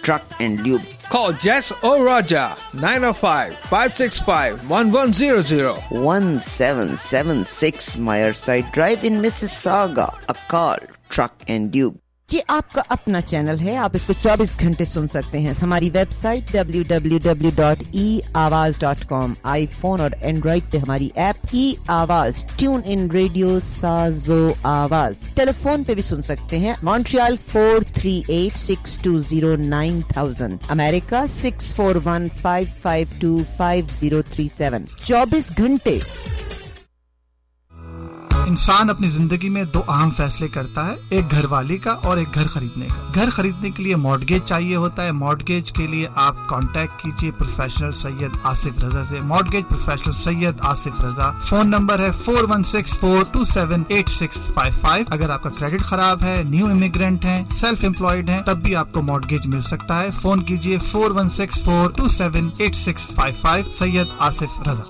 Truck and Lube. Call Jess or Raja 905-565-1100. 1776 Meyerside Drive in Mississauga. A call Truck and Lube. یہ آپ کا اپنا channel ہے, آپ اس کو 24 گھنٹے سن سکتے ہیں. ہماری website www.eawaz.com, iPhone اور اینڈرائڈ پہ ہماری ایپ ای آواز, ٹیون ان ریڈیو, سازو آواز. ٹیلی فون پہ بھی سن سکتے ہیں. مونٹریال 438-620-9000, امریکہ 641-552-5037. 24 گھنٹے. انسان اپنی زندگی میں دو اہم فیصلے کرتا ہے, ایک گھر والی کا اور ایک گھر خریدنے کا. گھر خریدنے کے لیے مارٹگیج چاہیے ہوتا ہے. مارٹگیج کے لیے آپ کانٹیکٹ کیجئے پروفیشنل سید آصف رضا سے. Mortgage professional Syed Asif Raza. Phone number ہے 4164278655. اگر آپ کا کریڈٹ خراب ہے, نیو امیگرینٹ ہیں, سیلف امپلائڈ ہیں, تب بھی آپ کو مارٹگیج مل سکتا ہے. فون کیجئے 4164278655. سید آصف رضا.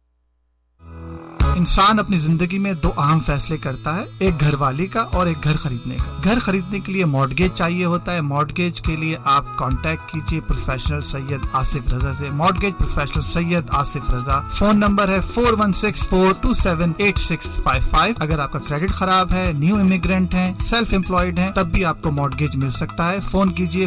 انسان اپنی زندگی میں دو اہم فیصلے کرتا ہے, ایک گھر والی کا اور ایک گھر خریدنے کا. گھر خریدنے کے لیے مارٹگیج چاہیے ہوتا ہے. مارٹگیج کے لیے آپ کانٹیکٹ کیجئے پروفیشنل سید آصف رضا سے. Mortgage professional Syed Asif Raza. Phone number ہے 4164278655. اگر آپ کا کریڈٹ خراب ہے, نیو امیگرینٹ ہیں, سیلف امپلائڈ ہیں, تب بھی آپ کو مارٹگیج مل سکتا ہے. فون کیجئے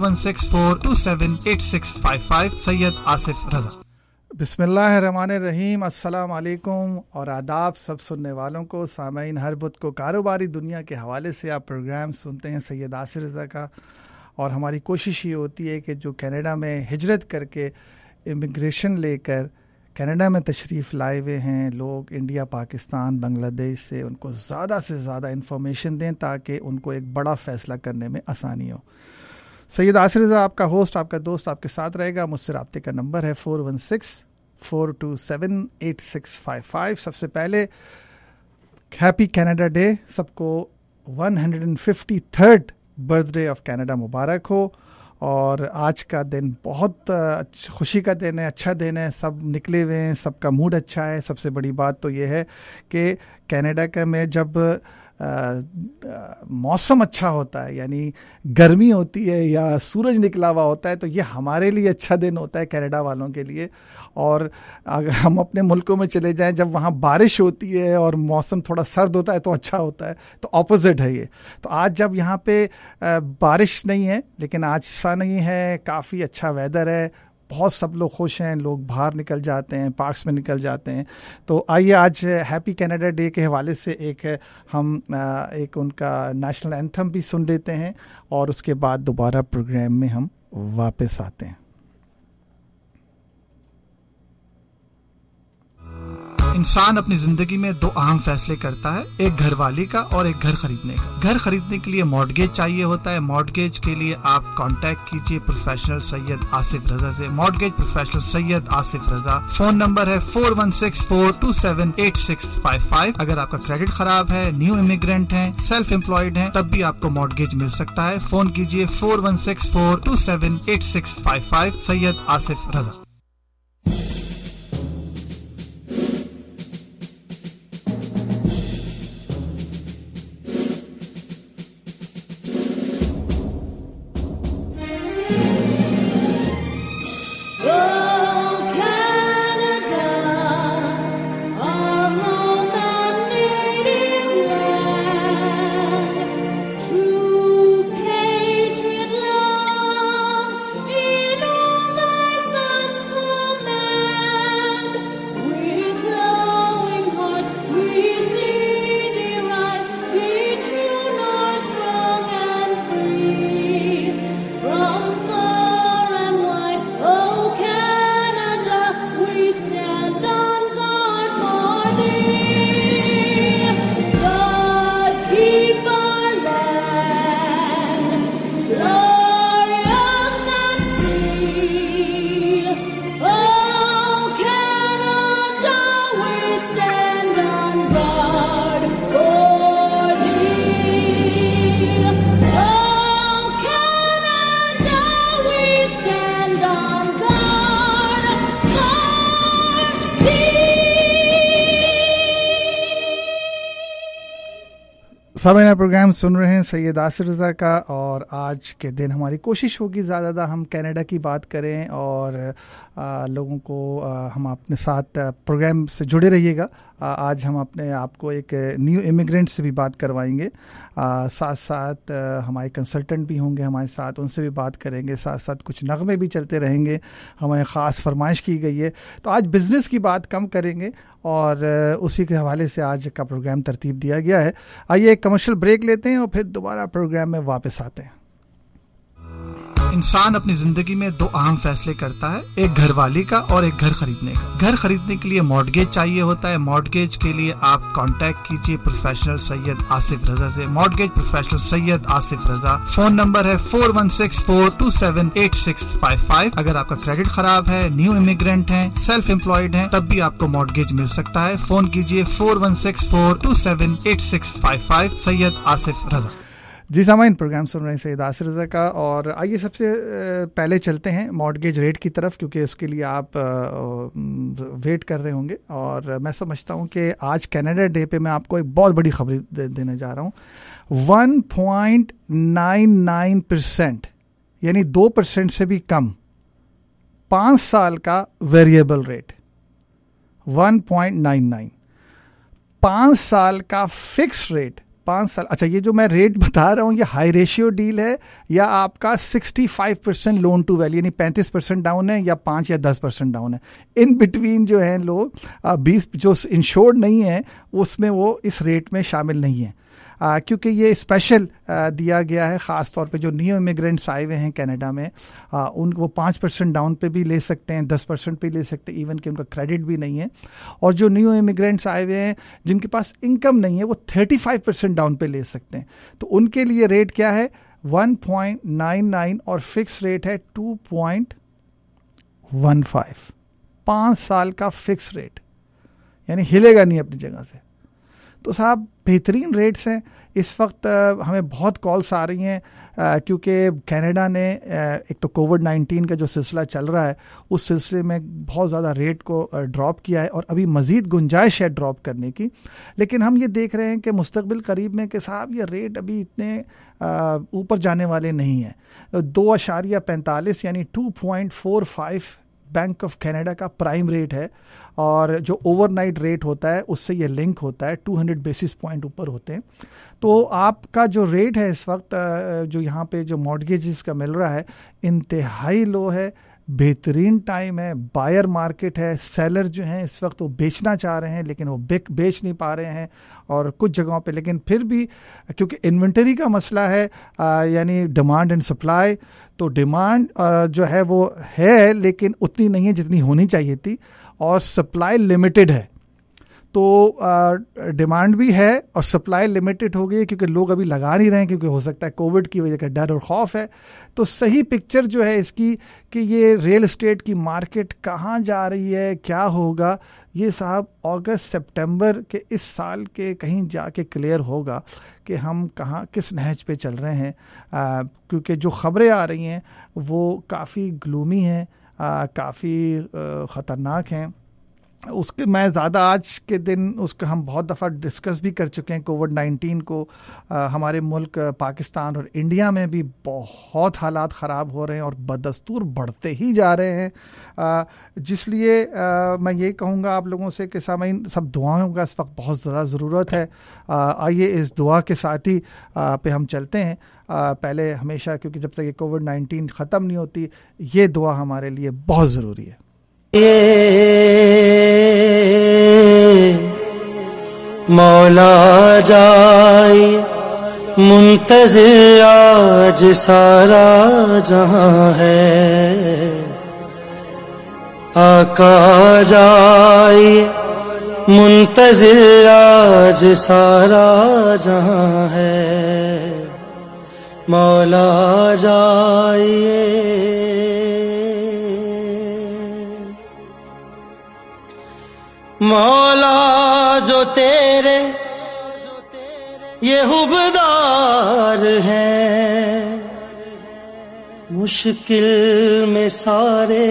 4164278655. سید آصف رضا. بسم اللہ الرحمن الرحیم. السلام علیکم اور آداب سب سننے والوں کو. سامعین, ہر بدھ کو کاروباری دنیا کے حوالے سے آپ پروگرام سنتے ہیں سید آصف رضا کا, اور ہماری کوشش یہ ہوتی ہے کہ جو کینیڈا میں ہجرت کر کے امیگریشن لے کر کینیڈا میں تشریف لائے ہوئے ہیں لوگ, انڈیا, پاکستان, بنگلہ دیش سے, ان کو زیادہ سے زیادہ انفارمیشن دیں تاکہ ان کو ایک بڑا فیصلہ کرنے میں آسانی ہو. سید آصف رضا آپ کا ہوسٹ, آپ کا دوست آپ کے ساتھ رہے گا. مجھ سے رابطے کا نمبر ہے 416-427-8655. سب سے پہلے ہیپی کینیڈا ڈے, سب کو 153rd birthday of Canada مبارک ہو. اور آج کا دن بہت خوشی کا دن ہے, اچھا دن ہے, سب نکلے ہوئے ہیں, سب کا موڈ اچھا ہے. سب سے بڑی بات تو یہ ہے کہ کینیڈا کا میں جب موسم اچھا ہوتا ہے, یعنی گرمی ہوتی ہے یا سورج نکلا ہوا ہوتا ہے, تو یہ ہمارے لیے اچھا دن ہوتا ہے کینیڈا والوں کے لیے. اور اگر ہم اپنے ملکوں میں چلے جائیں, جب وہاں بارش ہوتی ہے اور موسم تھوڑا سرد ہوتا ہے تو اچھا ہوتا ہے, تو اپوزٹ ہے یہ. تو آج جب یہاں پہ بارش نہیں ہے, لیکن آج ایسا نہیں ہے, کافی اچھا ویدر ہے, بہت سب لوگ خوش ہیں, لوگ باہر نکل جاتے ہیں, پارکس میں نکل جاتے ہیں. تو آئیے آج ہیپی کینیڈا ڈے کے حوالے سے ہم ایک ان کا نیشنل اینتھم بھی سن لیتے ہیں, اور اس کے بعد دوبارہ پروگرام میں ہم واپس آتے ہیں. انسان اپنی زندگی میں دو اہم فیصلے کرتا ہے, ایک گھر والی کا اور ایک گھر خریدنے کا. گھر خریدنے کے لیے مارٹگیج چاہیے ہوتا ہے. مارٹگیج کے لیے آپ کانٹیکٹ کیجئے پروفیشنل سید آصف رضا سے. Mortgage professional Syed Asif Raza. Phone number ہے 4164278655. اگر آپ کا کریڈٹ خراب ہے, نیو امیگرینٹ ہیں, سیلف امپلائڈ ہیں, تب بھی آپ کو مارٹگیج مل سکتا ہے. فون کیجئے 4164278655. سید آصف رضا. Sons سامعین پروگرام سن رہے ہیں سید آصف رضا کا، اور آج کے دن ہماری کوشش ہوگی زیادہ ہم کینیڈا کی بات کریں اور لوگوں کو ہم اپنے ساتھ پروگرام سے جڑے رہیے گا. آج ہم اپنے آپ کو ایک نیو امیگرینٹ سے بھی بات کروائیں گے، ساتھ ساتھ ہمارے کنسلٹنٹ بھی ہوں گے ہمارے ساتھ، ان سے بھی بات کریں گے، ساتھ ساتھ کچھ نغمے بھی چلتے رہیں گے، ہمیں خاص فرمائش کی گئی ہے. تو آج بزنس کی بات کم کریں گے اور اسی کے حوالے سے آج کا پروگرام ترتیب دیا گیا ہے. آئیے ایک کمرشل بریک لیتے ہیں اور پھر دوبارہ پروگرام میں واپس آتے ہیں. انسان اپنی زندگی میں دو اہم فیصلے کرتا ہے، ایک گھر والی کا اور ایک گھر خریدنے کا. گھر خریدنے کے لیے مارٹگیج چاہیے ہوتا ہے. مارٹگیج کے لیے آپ کانٹیکٹ کیجئے پروفیشنل سید آصف رضا سے. Mortgage professional Syed Asif Raza. Phone number ہے 4164278655. اگر آپ کا کریڈٹ خراب ہے، نیو امیگرینٹ ہیں، سیلف امپلائڈ ہیں، تب بھی آپ کو مارٹگیج مل سکتا ہے. فون کیجئے 4164278655. سید آصف رضا. جی سامعین، پروگرام سن رہے ہیں سید آصف رضا کا، اور آئیے سب سے پہلے چلتے ہیں مارٹگیج ریٹ کی طرف، کیونکہ اس کے لیے آپ ویٹ کر رہے ہوں گے. اور میں سمجھتا ہوں کہ آج کینیڈا ڈے پہ میں آپ کو ایک بہت بڑی خبر دینے جا رہا ہوں. 1.99%، یعنی 2% سے بھی کم، 5 سال کا ویریبل ریٹ. 1.99، 5 سال کا فکس ریٹ. 5 سال. اچھا، یہ جو میں ریٹ بتا رہا ہوں یہ ہائی ریشیو ڈیل ہے یا آپ کا 65% لون ٹو ویلیو، یعنی 35% ڈاؤن ہے یا 5 یا 10% ڈاؤن ہے. ان بٹوین جو ہیں لوگ 20 جو انشورڈ نہیں ہیں اس میں وہ اس ریٹ میں شامل نہیں ہیں، کیونکہ یہ اسپیشل دیا گیا ہے خاص طور پہ جو نیو امیگرینٹس آئے ہوئے ہیں کینیڈا میں. ان کو 5% ڈاؤن پہ بھی لے سکتے ہیں، 10% پہ لے سکتے ہیں، ایون کہ ان کا کریڈٹ بھی نہیں ہے. اور جو نیو امیگرینٹس آئے ہوئے ہیں جن کے پاس انکم نہیں ہے وہ 35% ڈاؤن پہ لے سکتے ہیں. تو ان کے لیے ریٹ کیا ہے؟ 1.99 اور فکس ریٹ ہے 2.15. 5 سال کا فکس ریٹ، یعنی ہلے گا نہیں اپنی جگہ سے. تو صاحب بہترین ریٹس ہیں. اس وقت ہمیں بہت کالس آ رہی ہیں کیونکہ کینیڈا نے ایک تو کووڈ-19 کا جو سلسلہ چل رہا ہے اس سلسلے میں بہت زیادہ ریٹ کو ڈراپ کیا ہے اور ابھی مزید گنجائش ہے ڈراپ کرنے کی. لیکن ہم یہ دیکھ رہے ہیں کہ مستقبل قریب میں کہ صاحب یہ ریٹ ابھی اتنے اوپر جانے والے نہیں ہیں. 2.45 یعنی 2.45 بینک آف کینیڈا کا پرائم ریٹ ہے، اور جو اوور نائٹ ریٹ ہوتا ہے اس سے یہ لنک ہوتا ہے، 200 بیسس پوائنٹ اوپر ہوتے ہیں. تو آپ کا جو ریٹ ہے اس وقت جو یہاں پہ جو مارٹگیجز کا مل رہا ہے انتہائی لو ہے. بہترین ٹائم ہے، بائر مارکیٹ ہے. سیلر جو ہیں اس وقت وہ بیچنا چاہ رہے ہیں لیکن وہ بیچ نہیں پا رہے ہیں اور کچھ جگہوں پہ. لیکن پھر بھی کیونکہ انوینٹری کا مسئلہ ہے، یعنی ڈیمانڈ اینڈ سپلائی، تو ڈیمانڈ جو ہے وہ ہے لیکن اتنی نہیں ہے جتنی ہونی چاہیے تھی، اور سپلائی لمیٹڈ ہے. تو ڈیمانڈ بھی ہے اور سپلائی لمیٹڈ ہو گئی کیونکہ لوگ ابھی لگا نہیں رہے ہیں، کیونکہ ہو سکتا ہے کووڈ کی وجہ کا ڈر اور خوف ہے. تو صحیح پکچر جو ہے اس کی کہ یہ ریل اسٹیٹ کی مارکیٹ کہاں جا رہی ہے، کیا ہوگا، یہ صاحب اگست سپٹمبر کے اس سال کے کہیں جا کے کلیئر ہوگا کہ ہم کہاں کس نہج پہ چل رہے ہیں. کیونکہ جو خبریں آ رہی ہیں وہ کافی گلومی ہیں، کافی خطرناک ہیں. اس کے میں زیادہ آج کے دن اس کا ہم بہت دفعہ ڈسکس بھی کر چکے ہیں. کووڈ-19 کو ہمارے ملک پاکستان اور انڈیا میں بھی بہت حالات خراب ہو رہے ہیں اور بدستور بڑھتے ہی جا رہے ہیں. جس لیے میں یہ کہوں گا آپ لوگوں سے کہ سامعین سب دعاؤں کا اس وقت بہت زیادہ ضرورت ہے. آئیے اس دعا کے ساتھ ہی پہ ہم چلتے ہیں. پہلے ہمیشہ کیونکہ جب تک یہ کووڈ-19 ختم نہیں ہوتی یہ دعا ہمارے لیے بہت ضروری ہے. مولا جائے منتظر آج سارا جہاں ہے، آقا جائے منتظر آج سارا جہاں ہے، مولا جائے. مولا جو تیرے یہ حبدار ہیں، مشکل میں سارے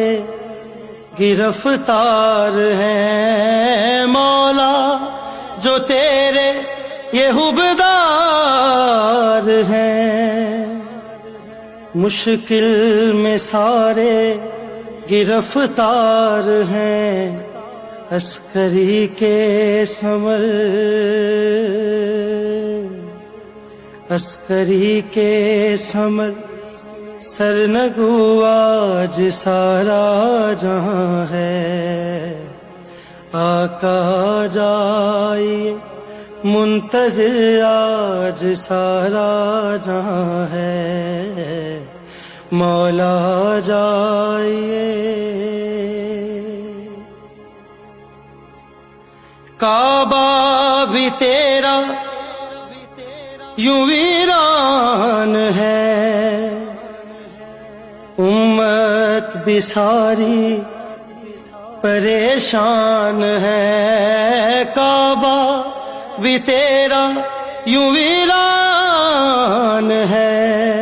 گرفتار ہیں. مولا جو تیرے یہ حبدار ہیں مشکل میں سارے گرفتار ہیں عسکری کے ثمر عسکری کے ثمر سرنگو آج سارا جہاں ہے آقا جائیے منتظر آج سارا جہاں ہے مولا جائیے کعبہ بھی تیرا یوں ویران ہے امت بھی ساری پریشان ہے کعبہ بھی تیرا یوں ویران ہے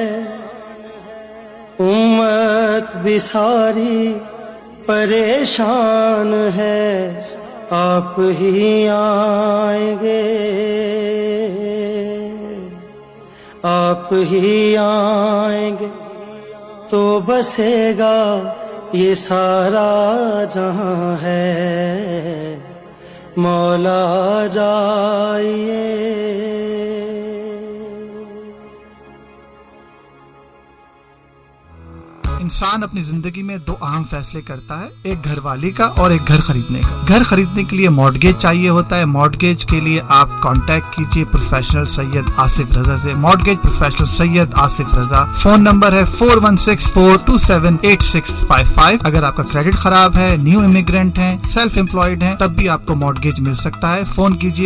امت بھی ساری پریشان ہے آپ ہی آئیں گے آپ ہی آئیں گے تو بسے گا یہ سارا جہاں ہے مولا جائیے انسان اپنی زندگی میں دو اہم فیصلے کرتا ہے، ایک گھر والی کا اور ایک گھر خریدنے کا۔ گھر خریدنے کے لیے مارٹگیج چاہیے ہوتا ہے، مارٹگیج کے لیے آپ کانٹیکٹ کیجئے پروفیشنل سید آصف رضا سے۔ Mortgage professional Syed Asif Raza, phone number ہے 4164278655۔ اگر آپ کا کریڈٹ خراب ہے، نیو امیگرینٹ ہیں، سیلف امپلائڈ ہیں، تب بھی آپ کو مارٹگیج مل سکتا ہے۔ فون کیجئے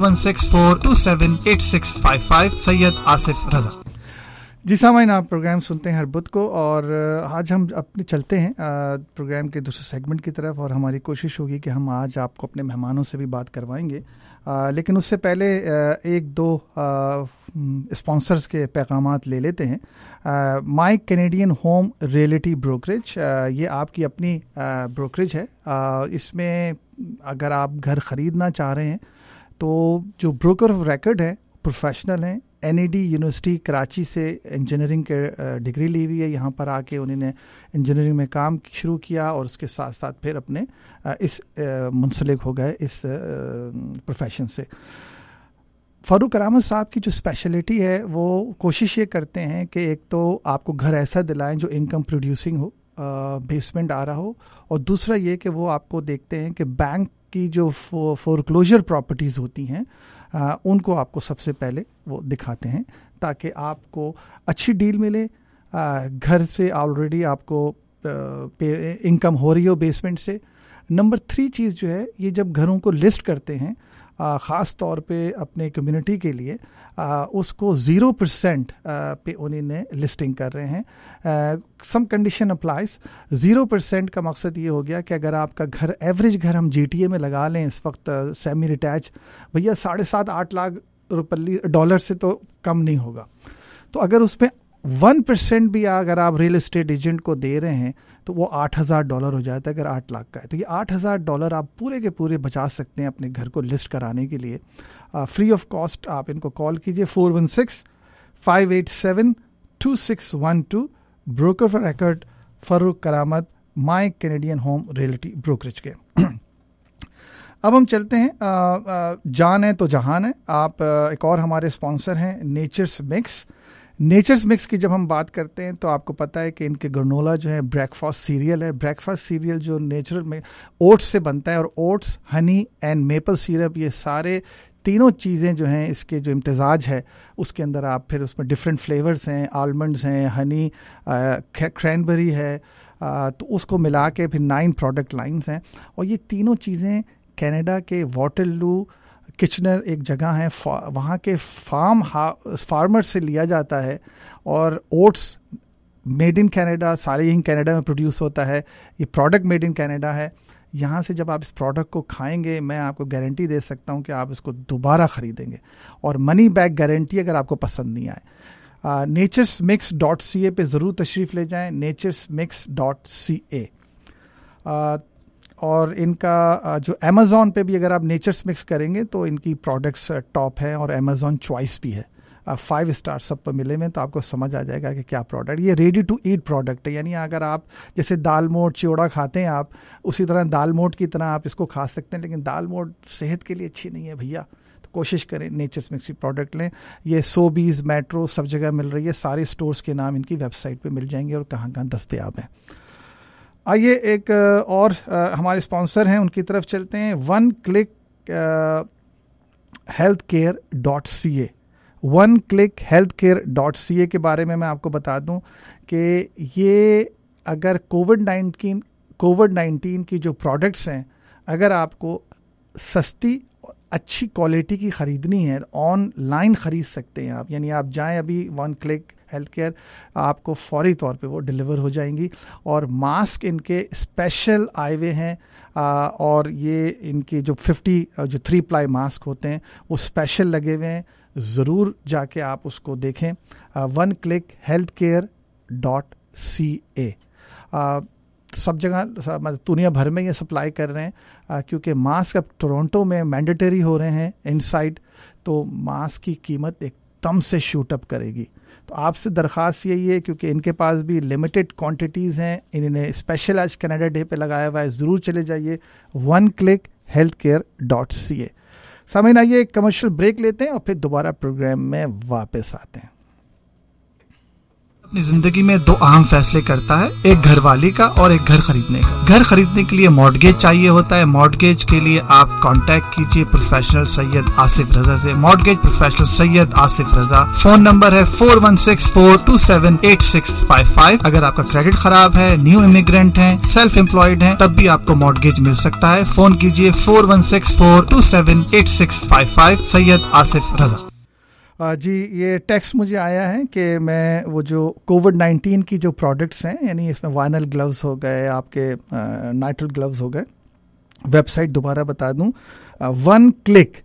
4164278655، سید آصف رضا۔ جی سامعین، آپ پروگرام سنتے ہیں ہر بدھ کو، اور آج ہم اپنے چلتے ہیں پروگرام کے دوسرے سیگمنٹ کی طرف، اور ہماری کوشش ہوگی کہ ہم آج آپ کو اپنے مہمانوں سے بھی بات کروائیں گے، لیکن اس سے پہلے ایک دو اسپانسرز کے پیغامات لے لیتے ہیں۔ My Canadian Home Realty Brokerage, یہ آپ کی اپنی بروکریج ہے۔ اس میں اگر آپ گھر خریدنا چاہ رہے ہیں تو جو بروکر آف ریکارڈ ہیں پروفیشنل ہیں، NAD یونیورسٹی کراچی سے انجینئرنگ کے ڈگری لی ہوئی ہے، یہاں پر آ کے انہوں نے انجینئرنگ میں کام شروع کیا اور اس کے ساتھ ساتھ پھر اپنے اس منسلک ہو گئے اس پروفیشن سے۔ فاروق کرامت صاحب کی جو اسپیشلٹی ہے وہ کوشش یہ کرتے ہیں کہ ایک تو آپ کو گھر ایسا دلائیں جو انکم پروڈیوسنگ ہو، بیسمنٹ آ رہا ہو، اور دوسرا یہ کہ وہ آپ کو دیکھتے ہیں کہ بینک کی جو فورکلوجر پراپرٹیز ہوتی ہیں ان کو آپ کو سب سے پہلے وہ دکھاتے ہیں تاکہ آپ کو اچھی ڈیل ملے، گھر سے آلریڈی آپ کو انکم ہو رہی ہو بیسمنٹ سے۔ نمبر 3 چیز جو ہے، یہ جب گھروں کو لسٹ کرتے ہیں خاص طور پہ اپنے کمیونٹی کے لیے، اس کو 0% پہ انہیں نے لسٹنگ کر رہے ہیں۔ Some condition applies. 0% کا مقصد یہ ہو گیا کہ اگر آپ کا گھر ایوریج گھر ہم GTA میں لگا لیں اس وقت سیمی ریٹیچ، بھیا 7.5-8 لاکھ ڈالر سے تو کم نہیں ہوگا۔ تو اگر اس میں 1% بھی اگر آپ ریئل اسٹیٹ ایجنٹ کو دے رہے ہیں تو وہ $8,000 ہو جاتا ہے اگر 8 لاکھ کا ہے، تو یہ $8,000 آپ پورے کے پورے بچا سکتے ہیں اپنے گھر کو لسٹ کرانے کے لیے۔ فری آف کاسٹ آپ ان کو کال کیجئے 416-587-2612، broker for record Farooq Karamat, My Canadian Home Realty Brokerage کے۔ اب ہم چلتے ہیں، جان ہے تو جہان ہے۔ آپ ایک اور ہمارے اسپانسر ہیں نیچرز مکس۔ نیچرز مکس کی جب ہم بات کرتے ہیں تو آپ کو پتہ ہے کہ ان کے گرنولا جو ہے بریک فاسٹ سیریل ہے۔ بریک فاسٹ سیریل جو نیچرل میں اوٹس سے بنتا ہے، اور oats, honey and maple syrup, یہ سارے تینوں چیزیں جو ہیں اس کے جو امتزاج ہے اس کے اندر آپ پھر اس میں ڈفرینٹ فلیورز ہیں، آلمنڈز ہیں، ہنی، کرینبری ہے، تو اس کو ملا کے پھر 9 پروڈکٹ لائنز ہیں، اور یہ تینوں چیزیں کینیڈا کے واٹرلو کچنر ایک جگہ ہے، وہاں کے فارمر سے لیا جاتا ہے، اور اوٹس میڈ ان کینیڈا، سارے یہیں کینیڈا میں پروڈیوس ہوتا ہے، یہ پروڈکٹ میڈ ان کینیڈا ہے۔ یہاں سے جب آپ اس پروڈکٹ کو کھائیں گے، میں آپ کو گارنٹی دے سکتا ہوں کہ آپ اس کو دوبارہ خریدیں گے، اور منی بیک گارنٹی اگر آپ کو پسند نہیں آئے۔ naturesmix.ca پہ ضرور تشریف لے جائیں، naturesmix.ca۔ اور ان کا جو امیزون پہ بھی اگر آپ نیچرز مکس کریں گے تو ان کی پروڈکٹس ٹاپ ہیں، اور امیزون چوائس بھی ہے 5 اسٹار سب پر ملے ہوئے ہیں, تو آپ کو سمجھ آ جائے گا کہ کیا پروڈکٹ. یہ ریڈی ٹو ایٹ پروڈکٹ ہے, یعنی اگر آپ جیسے دال موٹ چوڑا کھاتے ہیں آپ, اسی طرح دال موٹ کی طرح آپ اس کو کھا سکتے ہیں, لیکن دال موٹ صحت کے لیے اچھی نہیں ہے بھیا, تو کوشش کریں نیچرز مکس کی پروڈکٹ لیں. یہ 120 میٹرو سب جگہ مل رہی ہے, سارے اسٹورز کے نام ان کی ویب سائٹ پہ مل جائیں گے اور کہاں کہاں دستیاب ہیں. آئیے ایک اور ہمارے اسپانسر ہیں ان کی طرف چلتے ہیں. One click healthcare.ca. oneclickhealthcare.ca کے بارے میں آپ کو بتا دوں کہ یہ اگر کووڈ-19 کی جو پروڈکٹس ہیں, اگر آپ کو سستی اچھی کوالٹی کی خریدنی ہے, آن لائن خرید سکتے ہیں آپ. یعنی آپ جائیں ابھی ون کلک ہیلتھ کیئر, آپ کو فوری طور پہ وہ ڈلیور ہو جائیں گی. اور ماسک ان کے اسپیشل آئے ہوئے ہیں, اور یہ ان کے جو 50 جو 3 پلائی ماسک ہوتے ہیں وہ اسپیشل لگے ہوئے ہیں. ضرور جا کے آپ اس کو دیکھیں. oneclickhealthcare.ca. سب جگہ دنیا بھر میں یہ سپلائی کر رہے ہیں, کیونکہ ماسک اب ٹورنٹو میں مینڈیٹری ہو رہے ہیں انسائڈ, تو ماسک کی قیمت ایک دم سے شوٹ اپ کرے گی. تو آپ سے درخواست یہی ہے, کیونکہ ان کے پاس بھی لمیٹڈ کوانٹیٹیز ہیں, انہوں نے اسپیشل آج کینیڈا ڈے پہ لگایا ہوا ہے, ضرور چلے جائیے oneclickhealthcare.ca. سامعین آئیے ایک کمرشل بریک لیتے ہیں اور پھر دوبارہ پروگرام میں واپس آتے ہیں. اپنی زندگی میں 2 اہم فیصلے کرتا ہے, ایک گھر والی کا اور ایک گھر خریدنے کا. گھر خریدنے کے لیے مارٹگیج چاہیے ہوتا ہے. مارٹگیج کے لیے آپ کانٹیکٹ کیجئے پروفیشنل سید آصف رضا سے. Mortgage professional Syed Asif Raza. Phone number ہے 4164278655. اگر آپ کا کریڈٹ خراب ہے, نیو امیگرینٹ ہیں, سیلف امپلائڈ ہیں, تب بھی آپ کو مارٹگیج مل سکتا ہے. فون کیجئے 4164278655. سید آصف رضا. جی, یہ ٹیکسٹ مجھے آیا ہے کہ میں وہ جو کووڈ-19 کی جو پروڈکٹس ہیں, یعنی اس میں وائنل گلوز ہو گئے, آپ کے نائٹرل گلوز ہو گئے, ویب سائٹ دوبارہ بتا دوں, one click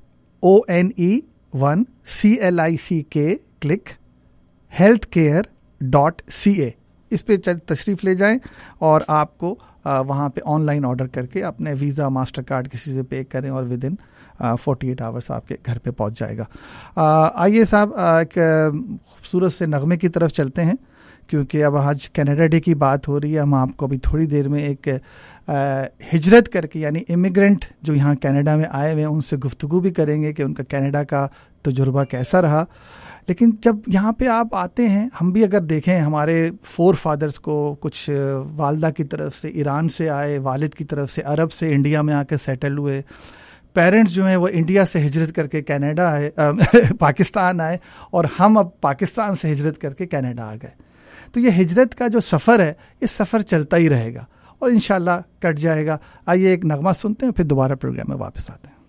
ONE1CLICK click healthcare.ca. اس پہ تشریف لے جائیں اور آپ کو وہاں پہ آن لائن آرڈر کر کے اپنے ویزا ماسٹر کارڈ کسی سے پے کریں اور ود ان 48 آورس آپ کے گھر پہ پہنچ جائے گا. آئیے صاحب ایک خوبصورت سے نغمے کی طرف چلتے ہیں, کیونکہ اب آج کینیڈا ڈے کی بات ہو رہی ہے. ہم آپ کو ابھی تھوڑی دیر میں ایک ہجرت کر کے, یعنی امیگرینٹ جو یہاں کینیڈا میں آئے ہوئے ہیں, ان سے گفتگو بھی کریں گے کہ ان کا کینیڈا کا تجربہ کیسا رہا. لیکن جب یہاں پہ آپ آتے ہیں, ہم بھی اگر دیکھیں ہمارے فور فادرز کو, کچھ والدہ کی طرف سے ایران سے آئے, والد کی طرف سے عرب سے انڈیا میں آ کے سیٹل ہوئے, پیرنٹس جو ہیں وہ انڈیا سے ہجرت کر کے کینیڈا آئے, پاکستان آئے, اور ہم اب پاکستان سے ہجرت کر کے کینیڈا آ گئے. تو یہ ہجرت کا جو سفر ہے, یہ سفر چلتا ہی رہے گا اور انشاءاللہ کٹ جائے گا. آئیے ایک نغمہ سنتے ہیں, پھر دوبارہ پروگرام میں واپس آتے ہیں.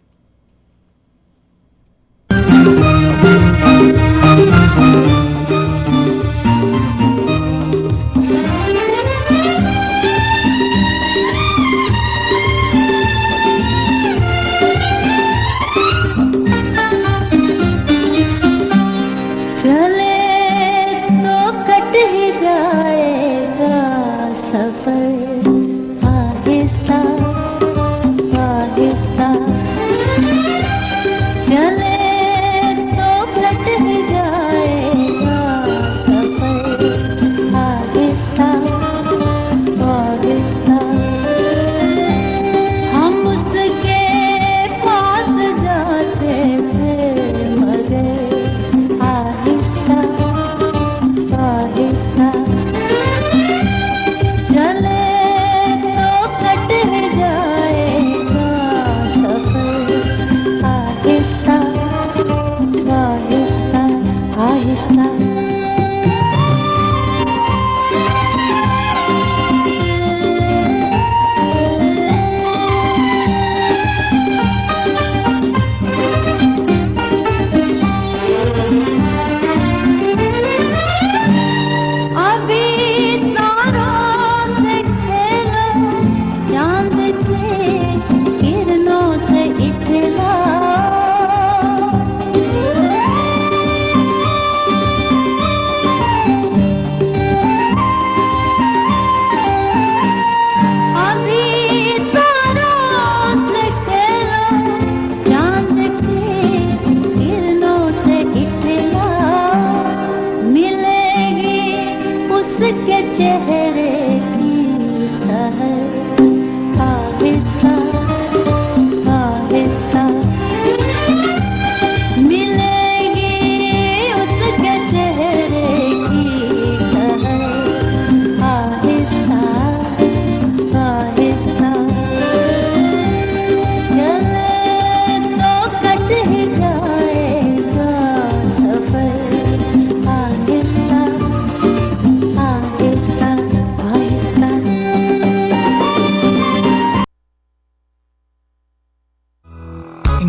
चले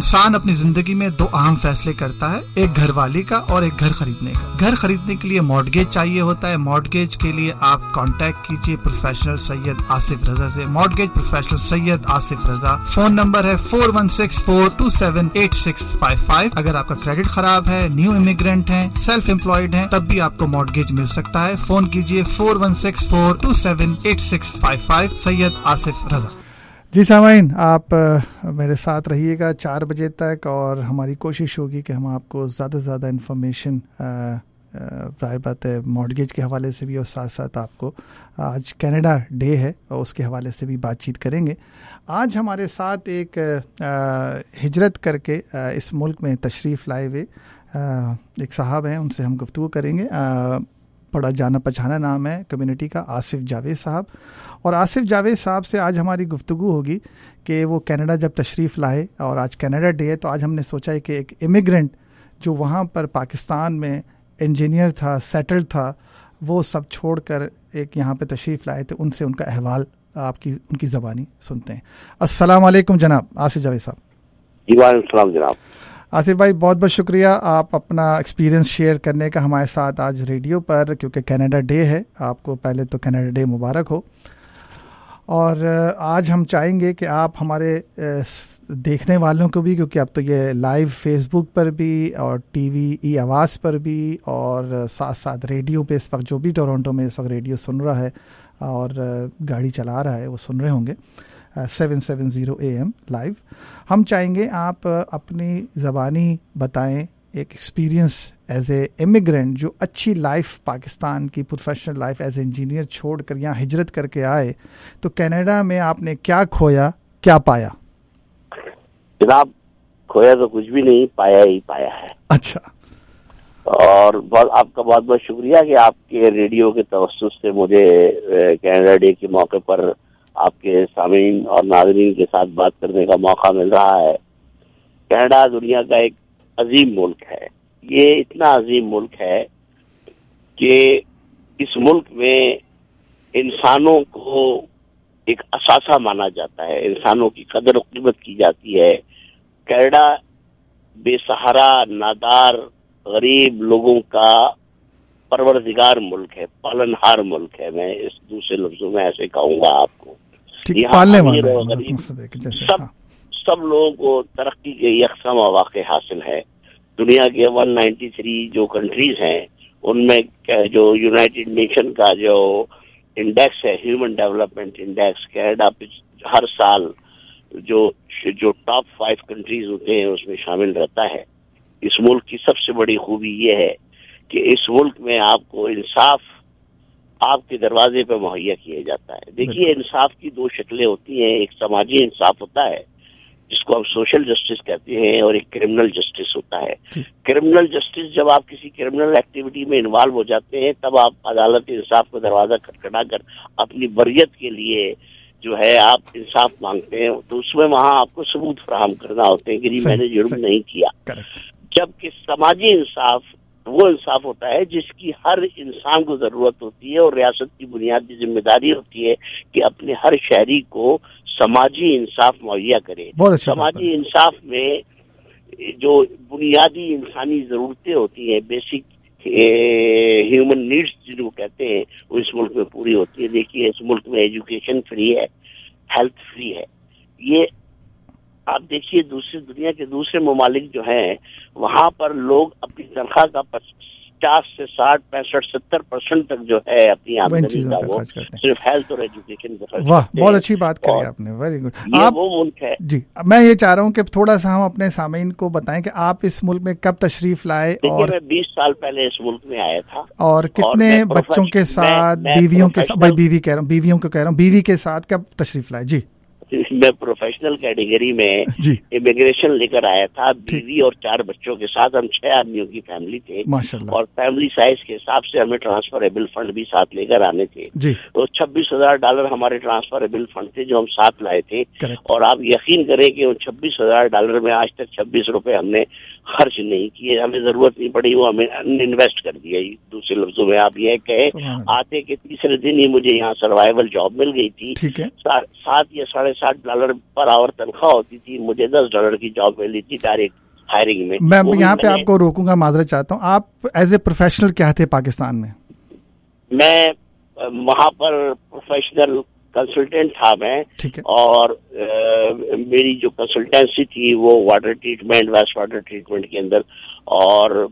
انسان اپنی زندگی میں دو اہم فیصلے کرتا ہے, ایک گھر والی کا اور ایک گھر خریدنے کا. گھر خریدنے کے لیے مارٹگیج چاہیے ہوتا ہے. مارٹگیج کے لیے آپ کانٹیکٹ کیجئے پروفیشنل سید آصف رضا سے. Mortgage professional Syed Asif Raza. Phone number ہے 4164278655. اگر آپ کا کریڈٹ خراب ہے, نیو امیگرینٹ ہیں, سیلف امپلائڈ ہیں, تب بھی آپ کو مارٹگیج مل سکتا ہے. فون کیجئے 4164278655. سید آصف رضا. جی سامعین, آپ میرے ساتھ رہیے گا 4 بجے تک, اور ہماری کوشش ہوگی کہ ہم آپ کو زیادہ سے زیادہ انفارمیشن, ظاہر بات ہے مارٹگیج کے حوالے سے بھی, اور ساتھ ساتھ آپ کو آج کینیڈا ڈے ہے اور اس کے حوالے سے بھی بات چیت کریں گے. آج ہمارے ساتھ ایک ہجرت کر کے اس ملک میں تشریف لائے ہوئے ایک صاحب ہیں, ان سے ہم گفتگو کریں گے. بڑا جانا پہچانا نام ہے کمیونٹی کا, آصف جاوید صاحب. اور آصف جاوید صاحب سے آج ہماری گفتگو ہوگی کہ وہ کینیڈا جب تشریف لائے, اور آج کینیڈا ڈے ہے, تو آج ہم نے سوچا ہے کہ ایک امیگرینٹ جو وہاں پر پاکستان میں انجینئر تھا, سیٹل تھا, وہ سب چھوڑ کر ایک یہاں پہ تشریف لائے تھے, ان سے ان کا احوال ان کی زبانی سنتے ہیں. السلام علیکم جناب آصف جاوید صاحب. جی وعلیکم السلام جناب. آصف بھائی بہت بہت شکریہ آپ اپنا ایکسپیرینس شیئر کرنے کا ہمارے ساتھ آج ریڈیو پر, کیونکہ کینیڈا ڈے ہے. آپ کو پہلے تو کینیڈا ڈے مبارک ہو. اور آج ہم چاہیں گے کہ آپ ہمارے دیکھنے والوں کو بھی, کیونکہ اب تو یہ لائیو فیس بک پر بھی اور ٹی وی ای آواز پر بھی, اور ساتھ ساتھ ریڈیو پہ اس وقت جو بھی ٹورنٹو میں اس وقت ریڈیو سن رہا ہے اور گاڑی چلا رہا ہے وہ سن رہے ہوں گے 770 AM لائیو. ہم چاہیں گے آپ اپنی زبانی بتائیں, ایک ایکسپیرینس ایز اے امیگرینٹ جو اچھی لائف پاکستان کی professional life as a engineer چھوڑ کر یہاں ہجرت کر کے آئے, تو کینیڈا میں آپ نے کیا کھویا, کیا پایا؟ جناب کھویا تو کچھ بھی نہیں, پایا ہی پایا ہے. اچھا. اور آپ کا بہت بہت شکریہ کہ آپ کے ریڈیو کے توسط سے مجھے کینیڈا ڈے کے موقع پر آپ کے سامعین اور ناظرین کے ساتھ بات کرنے کا موقع مل رہا ہے. کینیڈا دنیا کا ایک عظیم ملک ہے. یہ اتنا عظیم ملک ہے کہ اس ملک میں انسانوں کو ایک اثاثہ مانا جاتا ہے, انسانوں کی قدر و قیمت کی جاتی ہے. کینیڈا بے سہارا, نادار, غریب لوگوں کا پروردگار ملک ہے, پالنہار ملک ہے. میں اس دوسرے لفظوں میں ایسے کہوں گا آپ کو. سب لوگوں کو ترقی کے یکساں مواقع حاصل ہے. دنیا کے 193 جو کنٹریز ہیں ان میں جو یونائٹڈ نیشن کا جو انڈیکس ہے, ہیومن ڈیولپمنٹ انڈیکس, کینیڈا ہر سال جو ٹاپ 5 کنٹریز ہوتے ہیں اس میں شامل رہتا ہے. اس ملک کی سب سے بڑی خوبی یہ ہے کہ اس ملک میں آپ کو انصاف آپ کے دروازے پہ مہیا کیا جاتا ہے. دیکھیے انصاف کی 2 شکلیں ہوتی ہیں. ایک سماجی انصاف ہوتا ہے جس کو ہم سوشل جسٹس کہتے ہیں, اور ایک کرمنل جسٹس ہوتا ہے. کرمنل جسٹس جب آپ کسی کرمنل ایکٹیویٹی میں انوالو ہو جاتے ہیں تب آپ عدالت انصاف کا دروازہ کھٹکھٹا کر اپنی بریت کے لیے جو ہے آپ انصاف مانگتے ہیں, تو اس میں وہاں آپ کو ثبوت فراہم کرنا ہوتے ہیں کہ جی میں نے جرم نہیں کیا. جبکہ سماجی انصاف وہ انصاف ہوتا ہے جس کی ہر انسان کو ضرورت ہوتی ہے, اور ریاست کی بنیادی ذمہ داری ہوتی ہے کہ اپنے ہر شہری کو سماجی انصاف مہیا کرے. سماجی انصاف میں جو بنیادی انسانی ضرورتیں ہوتی ہیں, بیسک ہیومن نیڈس جن کو کہتے ہیں, وہ اس ملک میں پوری ہوتی ہے. دیکھیے اس ملک میں ایجوکیشن فری ہے, ہیلتھ فری ہے. یہ آپ دیکھیے دنیا کے دوسرے ممالک جو ہیں وہاں پر لوگ اپنی تنخواہ کا 50 سے 60, 65, 70% تک جو ہے اپنی آمدنی کا وہ صرف ہیلتھ اور ایجوکیشن پہ خرچ. واہ, بہت اچھی بات کری آپ نے, ویری گڈ. آپ وہ ملک ہے. جی میں یہ چاہ رہا ہوں کہ تھوڑا سا ہم اپنے سامعین کو بتائیں کہ آپ اس ملک میں کب تشریف لائے. اور میں 20 سال پہلے اس ملک میں آیا تھا. اور کتنے بچوں کے ساتھ, بیویوں کے ساتھ, بیویوں کو کہہ رہا ہوں, بیوی کے ساتھ کب تشریف لائے؟ جی میں پروفیشنل کیٹیگری میں امیگریشن لے کر آیا تھا, بیوی اور 4 بچوں کے ساتھ. ہم 6 آدمیوں کی فیملی تھے, اور فیملی سائز کے حساب سے ہمیں ٹرانسفریبل فنڈ بھی ساتھ لے کر آنے تھے. تو $26,000 ہمارے ٹرانسفریبل فنڈ تھے جو ہم ساتھ لائے تھے. اور آپ یقین کریں کہ ان $26,000 میں آج تک 26 روپے ہم نے خرچ نہیں کیے, ہمیں ضرورت نہیں پڑی, وہ ہمیں انویسٹ کر دیا. دوسرے لفظوں میں آپ یہ کہیں آتے کہ تیسرے دن ہی مجھے یہاں سروائیول جاب مل گئی تھی. $7 یا $7.5 پر آور تنخواہ ہوتی تھی, مجھے $10 کی جاب ملی تھی ڈائریکٹ ہائرنگ میں. میں یہاں پہ آپ کو روکوں گا, معذرت چاہتا ہوں. آپ ایز اے پروفیشنل کیا تھے پاکستان میں؟ میں وہاں پر پروفیشنل کنسلٹنٹ تھا میں, اور میری جو کنسلٹنسی تھی وہ water treatment, waste water treatment کے اندر, اور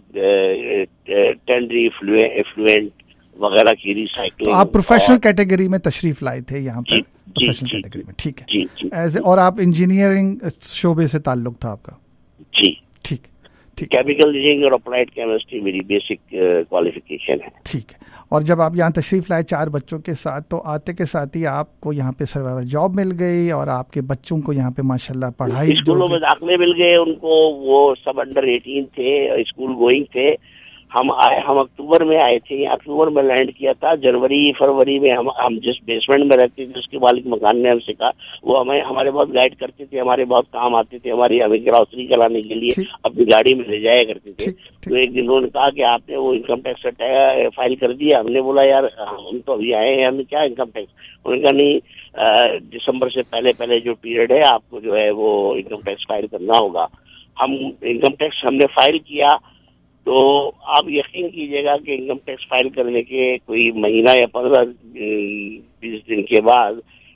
ٹینڈری ایفلوئنٹ وغیرہ کی ریسائکلنگ. تو آپ پروفیشنل کیٹیگری میں تشریف لائے تھے یہاں پہ؟ پروفیشنل کیٹیگری میں, ٹھیک ہے. اور آپ انجینئرنگ شعبے سے تعلق تھا آپ کا؟ جی ٹھیک. کیمیکل انجینئرنگ اور اپلائیڈ کیمسٹری میری بیسک کوالیفیکیشن ہے. ٹھیک ہے. اور جب آپ یہاں تشریف لائے 4 بچوں کے ساتھ, تو آتے کے ساتھ ہی آپ کو یہاں پہ سروائیول جاب مل گئی, اور آپ کے بچوں کو یہاں پہ ماشاءاللہ پڑھائی, اسکولوں میں داخلے مل گئے ان کو. وہ سب انڈر 18 تھے, اسکول گوئنگ تھے. ہم اکتوبر میں آئے تھے, اکتوبر میں لینڈ کیا تھا. جنوری فروری میں ہم جس بیسمنٹ میں رہتے تھے, جس کے مالک مکان نے ہم سے کہا, وہ ہمارے بہت گائیڈ کرتے تھے, ہمارے بہت کام آتے تھے, ہمیں گروسری چلانے کے لیے اپنی گاڑی میں لے جایا کرتے تھے. تو ایک دن انہوں نے کہا کہ آپ نے وہ انکم ٹیکس فائل کر دیا. ہم نے بولا یار ہم تو ابھی آئے ہیں, ہمیں کیا انکم ٹیکس. انہوں نے کہا نہیں, دسمبر سے پہلے جو پیریڈ ہے آپ کو جو ہے وہ انکم ٹیکس فائل کرنا ہوگا. ہم انکم ٹیکس ہم نے فائل کیا. تو آپ یقین کیجیے گا کہ انکم ٹیکس فائل کرنے کے کوئی مہینہ یا 15-20 دن کے بعد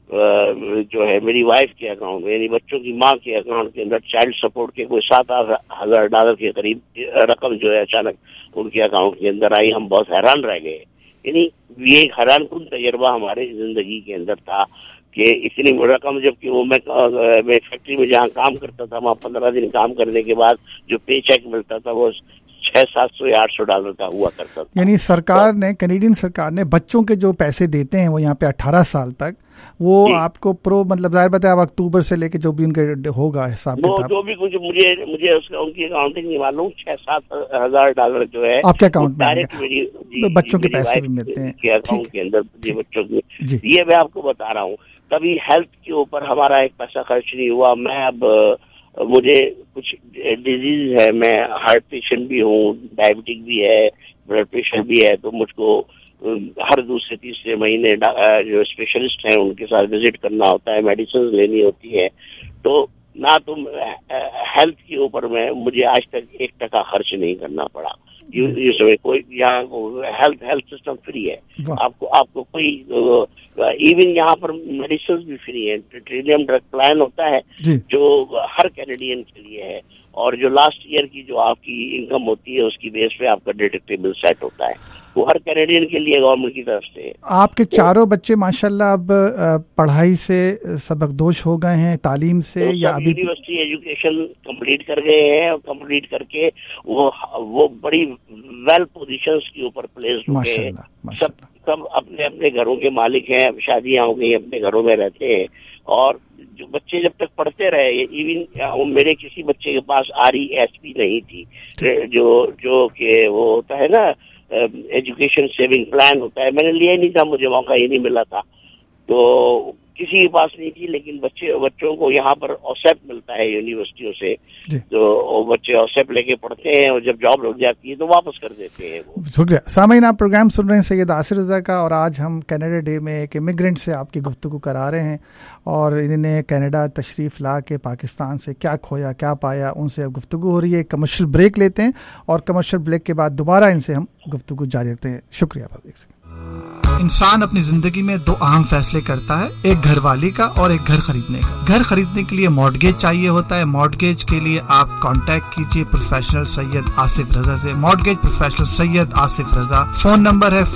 جو ہے میری وائف کے اکاؤنٹ میں, یعنی بچوں کی ماں کے اکاؤنٹ کے اندر چائلڈ سپورٹ کے کوئی $7,000 کے قریب رقم جو ہے اچانک ان کے اکاؤنٹ کے اندر آئی. ہم بہت حیران رہ گئے. یعنی یہ ایک حیران کن تجربہ ہمارے زندگی کے اندر تھا کہ اتنی رقم, جبکہ وہ میں فیکٹری میں جہاں کام کرتا تھا وہاں 15 دن کام کرنے کے بعد جو پے چیک ملتا تھا وہ $600 یا $800 کا ہوا کرتا تھا. یعنی سرکار نے, کینیڈین سرکار نے بچوں کے جو پیسے دیتے ہیں وہ یہاں پہ 18 سال تک, وہ آپ کو مطلب ظاہر بات ہے آپ اکتوبر سے لے کے جو بھی ان کے ہوگا حساب کتاب, جو بھی کچھ مجھے ان کی اکاؤنٹنگ نہیں معلوم, $6,000-7,000 جو ہے آپ کے اکاؤنٹ میں بچوں کے پیسے بھی ملتے ہیں اکاؤنٹ کے اندر بچوں کے. یہ میں آپ کو بتا رہا ہوں. کبھی ہیلتھ کے اوپر ہمارا ایک پیسہ خرچ نہیں ہوا. میں اب مجھے کچھ ڈیزیز ہے, میں ہارٹ پیشنٹ بھی ہوں, ڈائبٹک بھی ہے, بلڈ پریشر بھی ہے. تو مجھ کو ہر دوسرے تیسرے مہینے جو اسپیشلسٹ ہیں ان کے ساتھ وزٹ کرنا ہوتا ہے, میڈیسنز لینی ہوتی ہے. تو نہ تو ہیلتھ کے اوپر میں مجھے آج تک $1 خرچ نہیں کرنا پڑا. یہ سمجھ کوئی یہاں ہیلتھ سسٹم فری ہے. آپ کو کوئی ایون یہاں پر میڈیسنز بھی فری ہیں. ٹریٹیم ڈرگ پلان ہوتا ہے جو ہر کینیڈین کے لیے ہے, اور جو لاسٹ ایئر کی جو آپ کی انکم ہوتی ہے اس کی بیس پہ آپ کا ڈیڈکٹیبل سیٹ ہوتا ہے. وہ ہر کینیڈین کے لیے گورنمنٹ کی طرف سے. آپ کے 4 بچے ماشاءاللہ اب پڑھائی سے سبکدوش ہو گئے ہیں, تعلیم سے, یا ابھی یونیورسٹی ایجوکیشن کمپلیٹ کر گئے ہیں, اور کمپلیٹ کر کے وہ بڑی ویل پوزیشنز کے اوپر پلیس ہو گئے. سب اپنے اپنے گھروں کے مالک ہیں, شادیاں ہو گئی, اپنے گھروں میں رہتے ہیں. اور جو بچے جب تک پڑھتے رہے, ایون میرے کسی بچے کے پاس RESP نہیں تھی, جو کہ وہ ہوتا ہے نا ایجوکیشن سیونگ پلان ہوتا ہے, میں نے لیا ہی نہیں تھا, مجھے موقع ہی نہیں ملا تھا. تو کسی کے پاس نہیں تھی. لیکن بچوں کو یہاں پر اوسیپ ملتا ہے یونیورسٹیوں سے, تو بچے اوسیپ لے کے پڑھتے ہیں, اور جب جاب لگ جاتی ہے تو واپس کر دیتے ہیں. شکریہ. سامعین, آپ پروگرام سن رہے ہیں سید آصف رضا کا, اور آج ہم کینیڈا ڈے میں ایک امیگرینٹ سے آپ کی گفتگو کرا رہے ہیں, اور انہوں نے کینیڈا تشریف لا کے پاکستان سے کیا کھویا کیا پایا, ان سے اب گفتگو ہو رہی ہے. کمرشل بریک لیتے ہیں, اور کمرشل بریک کے بعد دوبارہ ان سے ہم گفتگو جاری رکھتے ہیں. شکریہ. انسان اپنی زندگی میں 2 اہم فیصلے کرتا ہے, ایک گھر والی کا اور ایک گھر خریدنے کا. گھر خریدنے کے لیے مارٹگیج چاہیے ہوتا ہے. مارٹگیج کے لیے آپ کانٹیکٹ کیجئے پروفیشنل سید آصف رضا سے. Mortgage professional Syed Asif Raza. Phone number ہے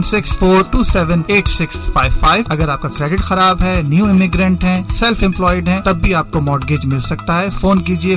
4164278655. اگر آپ کا کریڈٹ خراب ہے, نیو امیگرینٹ ہیں, سیلف امپلائڈ ہیں, تب بھی آپ کو مارٹگیج مل سکتا ہے. فون کیجئے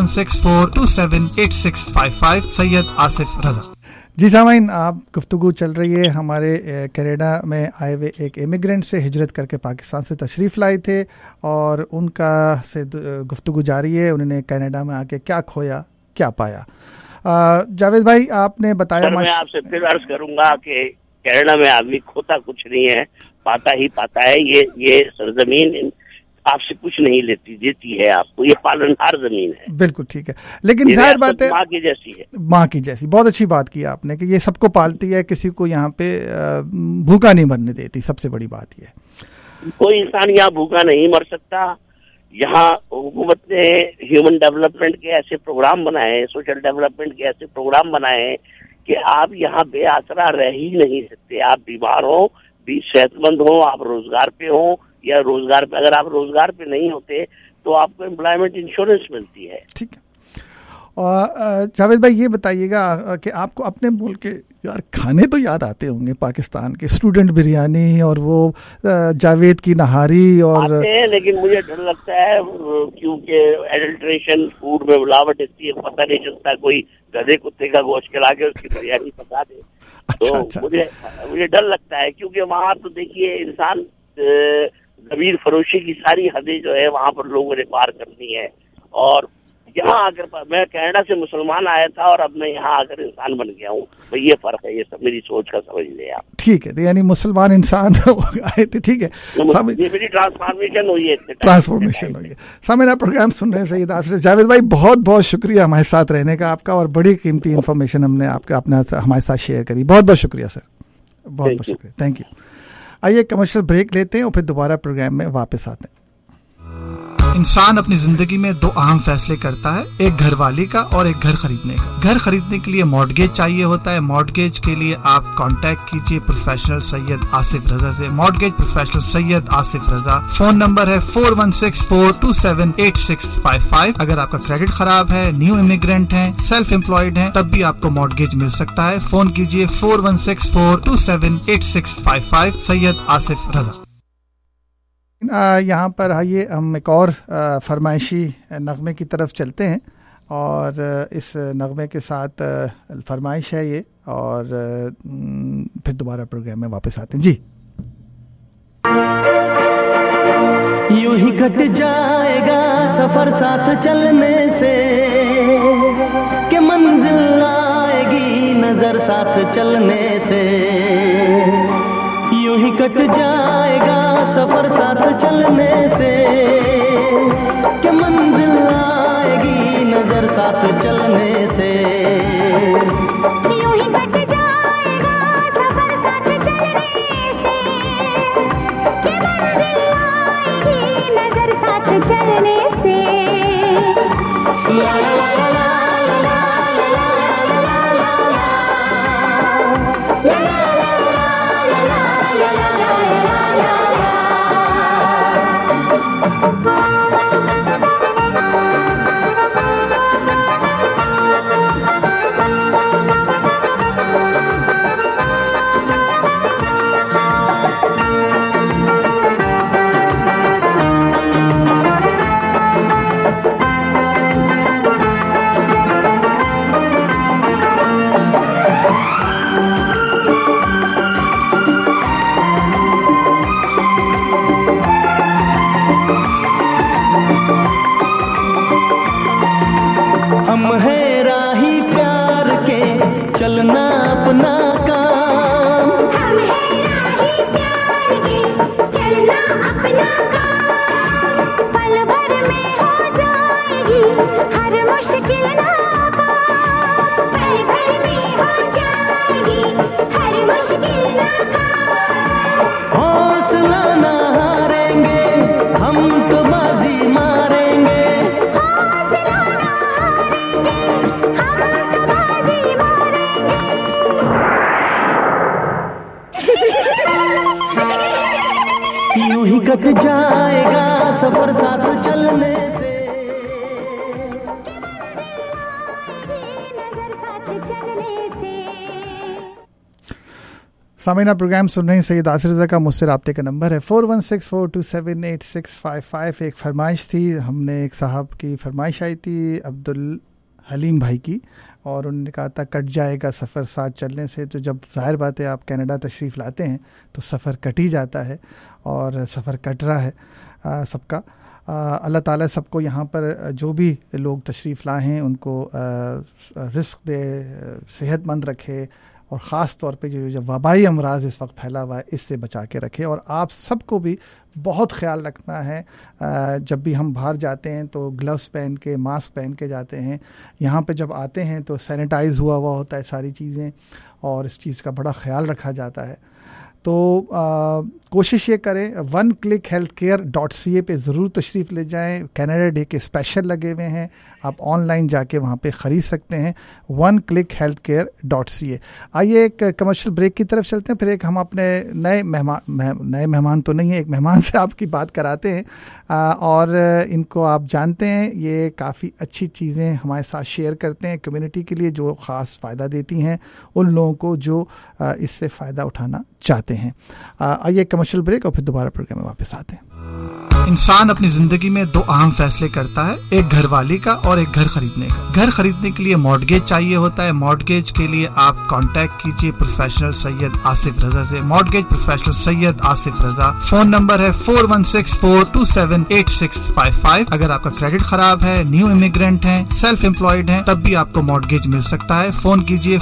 4164278655. سید آصف رضا. جی سامعین, آپ گفتگو چل رہی ہے ہمارے کینیڈا میں آئے ہوئے ایک امیگرینٹ سے, ہجرت کر کے پاکستان سے تشریف لائے تھے, اور ان کا سے گفتگو جاری ہے. انہوں نے کینیڈا میں آ کے کیا کھویا کیا پایا. جاوید بھائی, آپ نے بتایا. میں آپ سے پھر عرض کروں گا کہ کینیڈا میں آدمی کھوتا کچھ نہیں ہے, پاتا ہی پاتا ہے. یہ سرزمین آپ سے کچھ نہیں دیتی ہے آپ کو. یہ پالنہار زمین ہے. بالکل ٹھیک ہے, لیکن ظاہر بات ہے ماں کی جیسی ہے. ماں کی جیسی. بہت اچھی بات کی آپ نے کہ یہ سب کو پالتی ہے, کسی کو یہاں پہ بھوکا نہیں مرنے دیتی. سب سے بڑی بات یہ ہے کوئی انسان یہاں بھوکا نہیں مر سکتا. یہاں حکومت نے ہیومن ڈیولپمنٹ کے ایسے پروگرام بنائے ہیں, سوشل ڈیولپمنٹ کے ایسے پروگرام بنائے ہیں کہ آپ یہاں بے آسرا رہ ہی نہیں سکتے. آپ بیمار ہوں, بھی صحت مند ہوں, آپ روزگار پہ ہوں یا روزگار پہ, اگر آپ روزگار پہ نہیں ہوتے تو آپ کو امپلائمنٹ انشورنس ملتی ہے. ٹھیک ہے. اور جاوید بھائی یہ بتائیے گا کہ آپ کو اپنے ملک کے یار کھانے تو یاد آتے ہوں گے, پاکستان کے اسٹوڈنٹ بریانی اور وہ جاوید کی نہاری اور آتے ہیں, لیکن مجھے ڈر لگتا ہے کیونکہ ایڈلٹریشن فوڈ میں ملاوٹ اتنی ہے, پتہ نہیں چلتا کوئی گدھے کتے کا گوشت کھلا کے اس کی بریانی پکا دے. تو مجھے ڈر لگتا ہے کیونکہ وہاں تو دیکھیے انسان زمین فروشی کی ساری حدیں جو ہے وہاں پر لوگوں نے پار کرنی ہے. اور یہاں آ کر میں کینیڈا سے مسلمان آیا تھا اور اب میں یہاں آ کر انسان بن گیا ہوں. بھئی یہ فرق ہے, یہ سب میری سوچ کا سمجھ لیں آپ. ٹھیک ہے, یعنی مسلمان انسان آئے تھے. ٹھیک ہے, یہ میری ٹرانسفارمیشن ہوئی ہے. ٹرانسفارمیشن ہوئی ہے. سامعین پروگرام سن رہے ہیں سید آصف. جاوید بھائی بہت بہت شکریہ ہمارے ساتھ رہنے کا آپ کا, اور بڑی قیمتی انفارمیشن ہم نے آپ کا اپنا ہمارے ساتھ شیئر کری. بہت بہت شکریہ سر, بہت بہت شکریہ. Thank you. آئیے کمرشل بریک لیتے ہیں اور پھر دوبارہ پروگرام میں واپس آتے ہیں. انسان اپنی زندگی میں دو اہم فیصلے کرتا ہے, ایک گھر والی کا اور ایک گھر خریدنے کا. گھر خریدنے کے لیے مارٹگیج چاہیے ہوتا ہے. مارٹگیج کے لیے آپ کانٹیکٹ کیجئے پروفیشنل سید آصف رضا سے. Mortgage professional Syed Asif Raza. Phone number ہے 4164278655. اگر آپ کا کریڈٹ خراب ہے, نیو امیگرینٹ ہیں, سیلف امپلائڈ ہیں, تب بھی آپ کو مارٹگیج مل سکتا ہے. فون کیجئے 4164278655. سید آصف رضا. یہاں پر آئیے ہم ایک اور فرمائشی نغمے کی طرف چلتے ہیں, اور اس نغمے کے ساتھ فرمائش ہے یہ, اور پھر دوبارہ پروگرام میں واپس آتے ہیں. جی. یوں ہی کٹ جائے گا سفر ساتھ چلنے سے, کہ منزل آئے گی نظر ساتھ چلنے سے. یوں ہی کٹ جائے گا سفر ساتھ چلنے سے, کہ منزل آئے گی نظر ساتھ چلنے سے. یوں ہی کٹ جائے گا سفر ساتھ چلنے سے, کہ منزل آئے گی نظر ساتھ چلنے سے. لا لا لا لا چلنا اپنا کام, ہم ہے راہی پیار کے چلنا اپنا کام. پل بھر میں ہو جائے گی ہر مشکل ناکام. پل بھر میں ہو جائے گی ہر مشکل ناکام. حوصلہ نہ ہاریں گے ہم تو بازی ماریں گے. حوصلہ نہ ہاریں گے ہم تو بازی ماریں گے. یوں ہی کٹ جائے گا سفر ساتھ چلنے سے, نظر ساتھ چلنے سے. سامعین پروگرام سن رہے ہیں سید آصف رضا کا. مجھ سے رابطے کا نمبر ہے 4164278655. ایک فرمائش تھی, ہم نے ایک صاحب کی فرمائش آئی تھی عبدالحلیم بھائی کی, اور انہوں نے کہا تھا کٹ جائے گا سفر ساتھ چلنے سے. تو جب ظاہر بات ہے آپ کینیڈا تشریف لاتے ہیں تو سفر کٹ ہی جاتا ہے, اور سفر کٹ رہا ہے سب کا. اللہ تعالیٰ سب کو یہاں پر جو بھی لوگ تشریف لائے ہیں ان کو رزق دے, صحت مند رکھے, اور خاص طور پہ جو وبائی امراض اس وقت پھیلا ہوا ہے اس سے بچا کے رکھے. اور آپ سب کو بھی بہت خیال رکھنا ہے. جب بھی ہم باہر جاتے ہیں تو گلوز پہن کے ماسک پہن کے جاتے ہیں. یہاں پہ جب آتے ہیں تو سینیٹائز ہوا ہوتا ہے ساری چیزیں, اور اس چیز کا بڑا خیال رکھا جاتا ہے. تو کوشش یہ کریں oneclickhealthcare.ca پہ ضرور تشریف لے جائیں. کینیڈا ڈے کے اسپیشل لگے ہوئے ہیں, آپ آن لائن جا کے وہاں پہ خرید سکتے ہیں. oneclickhealthcare.ca. آئیے ایک کمرشل بریک کی طرف چلتے ہیں, پھر ایک ہم اپنے نئے مہمان تو نہیں ہیں, ایک مہمان سے آپ کی بات کراتے ہیں, اور ان کو آپ جانتے ہیں, یہ کافی اچھی چیزیں ہمارے ساتھ شیئر کرتے ہیں کمیونٹی کے لیے, جو خاص فائدہ دیتی ہیں ان لوگوں کو جو اس سے فائدہ اٹھانا چاہتے ہیں. آئیے کمرشل بریک اور پھر دوبارہ پروگرام میں واپس آتے ہیں. انسان اپنی زندگی میں دو اہم فیصلے کرتا ہے, ایک گھر والی کا اور ایک گھر خریدنے کا. گھر خریدنے کے لیے مارٹگیج چاہیے ہوتا ہے. مارٹگیج کے لیے آپ کانٹیکٹ کیجئے پروفیشنل سید آصف رضا سے. Mortgage professional Syed Asif Raza. Phone number ہے 4164278655. اگر آپ کا کریڈٹ خراب ہے, نیو امیگرینٹ ہیں, سیلف امپلائڈ ہیں, تب بھی آپ کو مارٹگیج مل سکتا ہے. فون کیجئے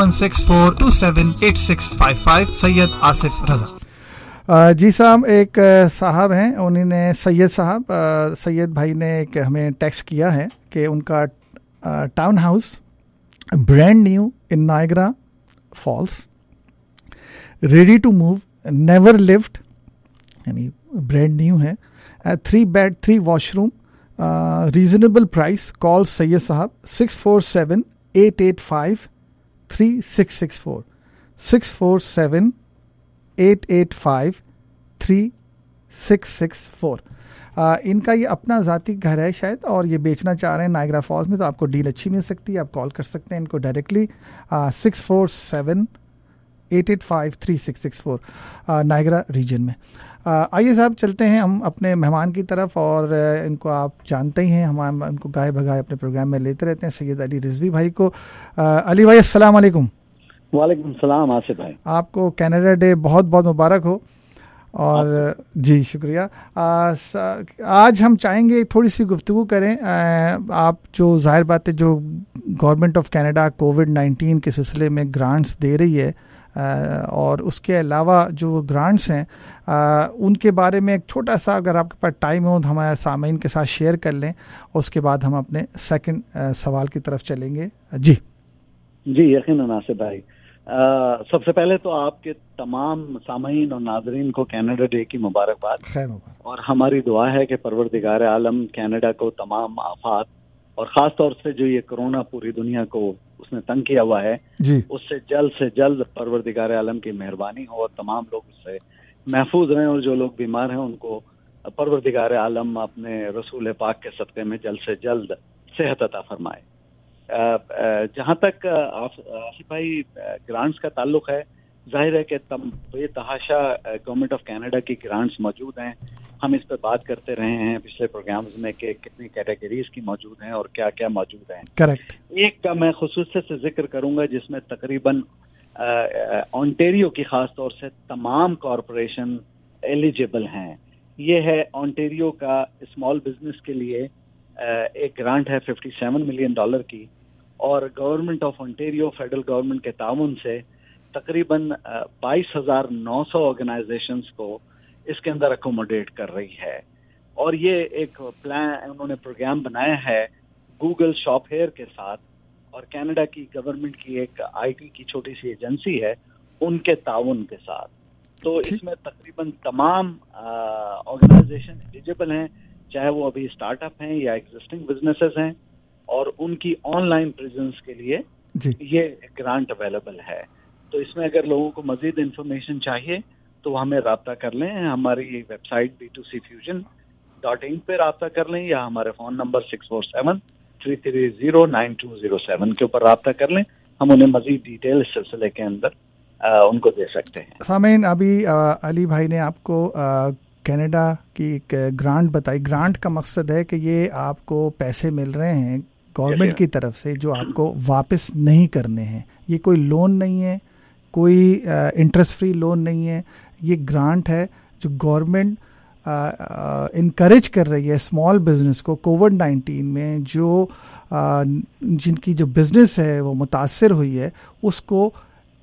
4164278655. سید آصف رضا. جی صاحب, ایک صاحب ہیں, انہوں نے سید بھائی نے ایک ہمیں ٹیکسٹ کیا ہے کہ ان کا townhouse brand new in Niagara Falls, ready to move, never lived, یعنی برانڈ نیو ہے, 3 bed 3 washroom, reasonable price. Call Syed صاحب 647-885-3664 647-885-3664. ان کا یہ اپنا ذاتی گھر ہے شاید, اور یہ بیچنا چاہ رہے ہیں نائگرا فالس میں, تو آپ کو ڈیل اچھی مل سکتی ہے. آپ کال کر سکتے ہیں ان کو ڈائریکٹلی 647-885-3664 نائگرا ریجن میں. آئیے صاحب چلتے ہیں ہم اپنے مہمان کی طرف, اور ان کو آپ جانتے ہی ہیں, ہم ان کو گائے بھگائے اپنے پروگرام میں لیتے رہتے ہیں, سید علی رضوی بھائی کو. علی بھائی السلام علیکم. وعلیکم السلام آصف بھائی. آپ کو کینیڈا ڈے بہت بہت مبارک ہو. اور جی شکریہ. آج ہم چاہیں گے تھوڑی سی گفتگو کریں. آپ جو ظاہر بات ہے, جو گورنمنٹ آف کینیڈا کووڈ-19 کے سلسلے میں گرانٹس دے رہی ہے, اور اس کے علاوہ جو گرانٹس ہیں ان کے بارے میں ایک چھوٹا سا, اگر آپ کے پاس ٹائم ہو تو ہمارے سامعین کے ساتھ شیئر کر لیں, اس کے بعد ہم اپنے سیکنڈ سوال کی طرف چلیں گے. جی یقیناً آصف بھائی. سب سے پہلے تو آپ کے تمام سامعین اور ناظرین کو کینیڈا ڈے کی مبارکباد. خیر مبارک. اور ہماری دعا ہے کہ پروردگار عالم کینیڈا کو تمام آفات, اور خاص طور سے جو یہ کرونا پوری دنیا کو اس نے تنگ کیا ہوا ہے, جی اس سے جلد پروردگار عالم کی مہربانی ہو, اور تمام لوگ اس سے محفوظ رہیں, اور جو لوگ بیمار ہیں ان کو پروردگار عالم اپنے رسول پاک کے صدقے میں جلد سے جلد صحت عطا فرمائے. جہاں تک آصف بھائی گرانٹس کا تعلق ہے, ظاہر ہے کہ بے تحاشا گورنمنٹ آف کینیڈا کی گرانٹس موجود ہیں. ہم اس پہ بات کرتے رہے ہیں پچھلے پروگرامز میں کہ کتنی کیٹیگریز کی موجود ہیں اور کیا کیا موجود ہیں. کریکٹ. ایک کا میں خصوصیت سے ذکر کروں گا جس میں تقریباً اونٹیریو کی خاص طور سے تمام کارپوریشن ایلیجیبل ہیں. یہ ہے اونٹیریو کا اسمال بزنس کے لیے ایک گرانٹ ہے $57 ملین کی, اور government of Ontario federal government کے تعاون سے تقریباً 22,900 آرگنائزیشنز کو اس کے اندر اکوموڈیٹ کر رہی ہے. اور یہ ایک پلان انہوں نے پروگرام بنایا ہے گوگل شاپ ہیئر کے ساتھ, اور کینیڈا کی گورنمنٹ کی ایک آئی ٹی کی چھوٹی سی ایجنسی ہے ان کے تعاون کے ساتھ. تو اس میں تقریباً تمام آرگنائزیشن ایلیجیبل ہیں, چاہے وہ ابھی اسٹارٹ اپ ہیں یا ایگزسٹنگ بزنسز ہیں, اور ان کی آن لائن پریزنس کے لیے یہ گرانٹ اویلیبل ہے. تو اس میں اگر لوگوں کو مزید انفارمیشن چاہیے تو وہ ہمیں رابطہ کر لیں, ہماری ویب سائٹ b2cfusion.in پہ رابطہ کر لیں, یا ہمارے فون نمبر 647-330-9207 کے اوپر رابطہ کر لیں. ہم انہیں مزید ڈیٹیل اس سلسلے کے اندر ان کو دے سکتے ہیں. سامعین, ابھی علی بھائی نے آپ کو کینیڈا کی ایک گرانٹ بتائی. گرانٹ کا مقصد ہے کہ یہ آپ کو پیسے مل رہے ہیں گورنمنٹ کی طرف سے جو آپ کو واپس نہیں کرنے ہیں. یہ کوئی لون نہیں ہے, کوئی انٹرسٹ فری لون نہیں ہے. یہ گرانٹ ہے جو گورنمنٹ انکریج کر رہی ہے اسمال بزنس کو. کووڈ-19 میں جن کی جو بزنس ہے وہ متاثر ہوئی ہے, اس کو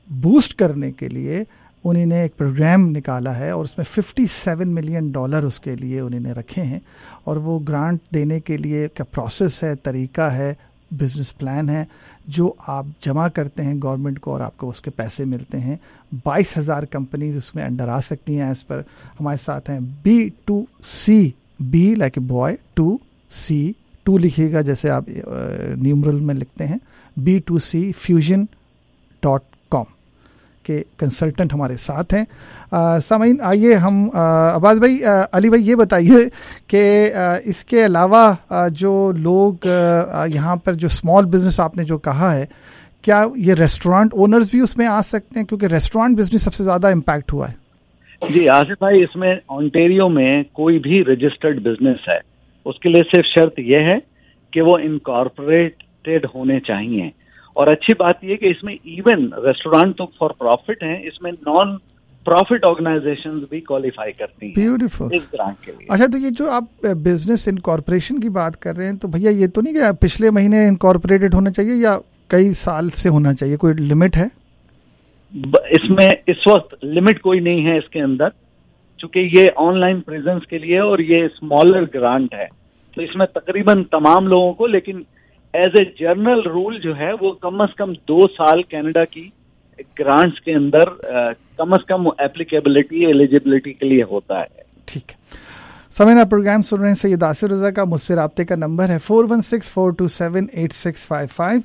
बूस्ट करने के लिए उन्होंने एक प्रोग्राम निकाला है और उसमें $57 मिलियन उसके लिए उन्होंने रखे हैं, और वो ग्रांट देने के लिए क्या प्रोसेस है, तरीका है, बिजनेस प्लान है जो आप जमा करते हैं गवर्नमेंट को और आपको उसके पैसे मिलते हैं। 22,000 कंपनीज उसमें अंडर आ सकती हैं। एज पर हमारे साथ हैं B2C, B like a boy, 2C, 2 लिखिएगा जैसे आप न्यूमरल में लिखते हैं, B2C fusion.com के कंसल्टेंट हमारे साथ हैं। सामीन, आइए हम अब्बास भाई, अली भाई ये बताइए कि इसके अलावा जो लोग यहाँ पर जो स्मॉल बिजनेस आपने जो कहा है, क्या ये रेस्टोरेंट ओनर्स भी उसमें आ सकते हैं, क्योंकि रेस्टोरेंट बिजनेस सबसे ज़्यादा इम्पैक्ट हुआ है? जी आसिफ भाई, इसमें ओंटारियो में कोई भी रजिस्टर्ड बिजनेस है उसके लिए सिर्फ शर्त यह है कि वो इनकॉर्पोरेटेड होने चाहिए। और अच्छी बात यह कि इसमें इवन रेस्टोरेंट तो फॉर प्रॉफिट हैं, इसमें नॉन प्रॉफिट ऑर्गेनाइजेशंस भी क्वालिफाई करती हैं ब्यूटीफुल इस ग्रांट के लिए। अच्छा, तो ये जो आप बिजनेस इनकॉर्पोरेशन की बात कर रहे हैं, तो भैया ये तो नहीं कि पिछले महीने इनकॉर्पोरेटेड होना चाहिए या कई साल से होना चाहिए, कोई लिमिट है इसमें? इस वक्त लिमिट कोई नहीं है इसके अंदर, चूंकि ये ऑनलाइन प्रेजेंस के लिए और ये स्मॉलर ग्रांट है, तो इसमें तकरीबन तमाम लोगों को, लेकिन एज ए जनरल रूल जो है वो कम से कम 2 साल कनाडा की ग्रांट्स के अंदर कम से कम एप्लीकेबिलिटी, एलिजिबिलिटी के लिए होता है। ठीक है, समय प्रोग्राम सुन रहे हैं सैयद आसिर रज़ा का। मुझसे राब्ते का नंबर है 4164278655।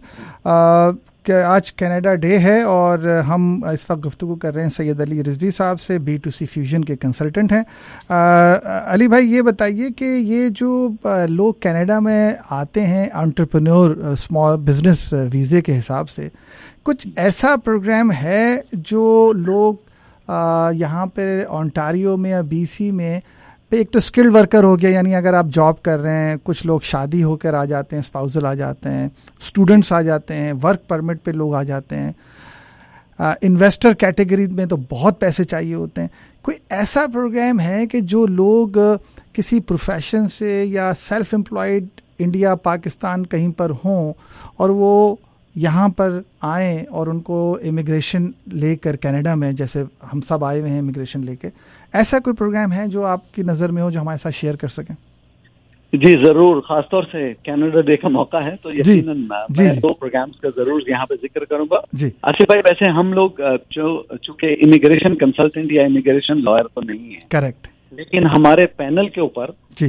आज कनाडा डे है और हम इस वक्त गुफ्तगू कर रहे हैं सैयद अली रिजवी साहब से, B2C फ्यूजन के कंसल्टेंट हैं। अली भाई ये बताइए कि ये जो लोग कनाडा में आते हैं एंटरप्रेन्योर स्मॉल बिजनेस वीज़े के हिसाब से, कुछ ऐसा प्रोग्राम है जो लोग यहाँ पे ओंटारियो में या BC में, एक तो स्किल्ड वर्कर हो गया, यानी अगर आप जॉब कर रहे हैं, कुछ लोग शादी होकर आ जाते हैं, स्पाउसल आ जाते हैं, स्टूडेंट्स आ जाते हैं, वर्क परमिट पे लोग आ जाते हैं, इन्वेस्टर कैटेगरी में तो बहुत पैसे चाहिए होते हैं। कोई ऐसा प्रोग्राम है कि जो लोग किसी प्रोफेशन से या सेल्फ एम्प्लॉयड इंडिया, पाकिस्तान कहीं पर हों और वो यहाँ पर आएँ और उनको इमिग्रेशन लेकर कनाडा में, जैसे हम सब आए हुए हैं इमिग्रेशन लेके, ऐसा कोई प्रोग्राम है जो आपकी नज़र में हो जो हमारे साथ शेयर कर सकें? जी जरूर, खासतौर से कनाडा डे का मौका है तो यकीनन मैं 2 प्रोग्राम्स का जरूर यहाँ पे जिक्र करूंगा। आसिफ भाई, वैसे हम लोग चूंकि इमिग्रेशन कंसल्टेंट या इमिग्रेशन लॉयर तो नहीं है, करेक्ट, लेकिन हमारे पैनल के ऊपर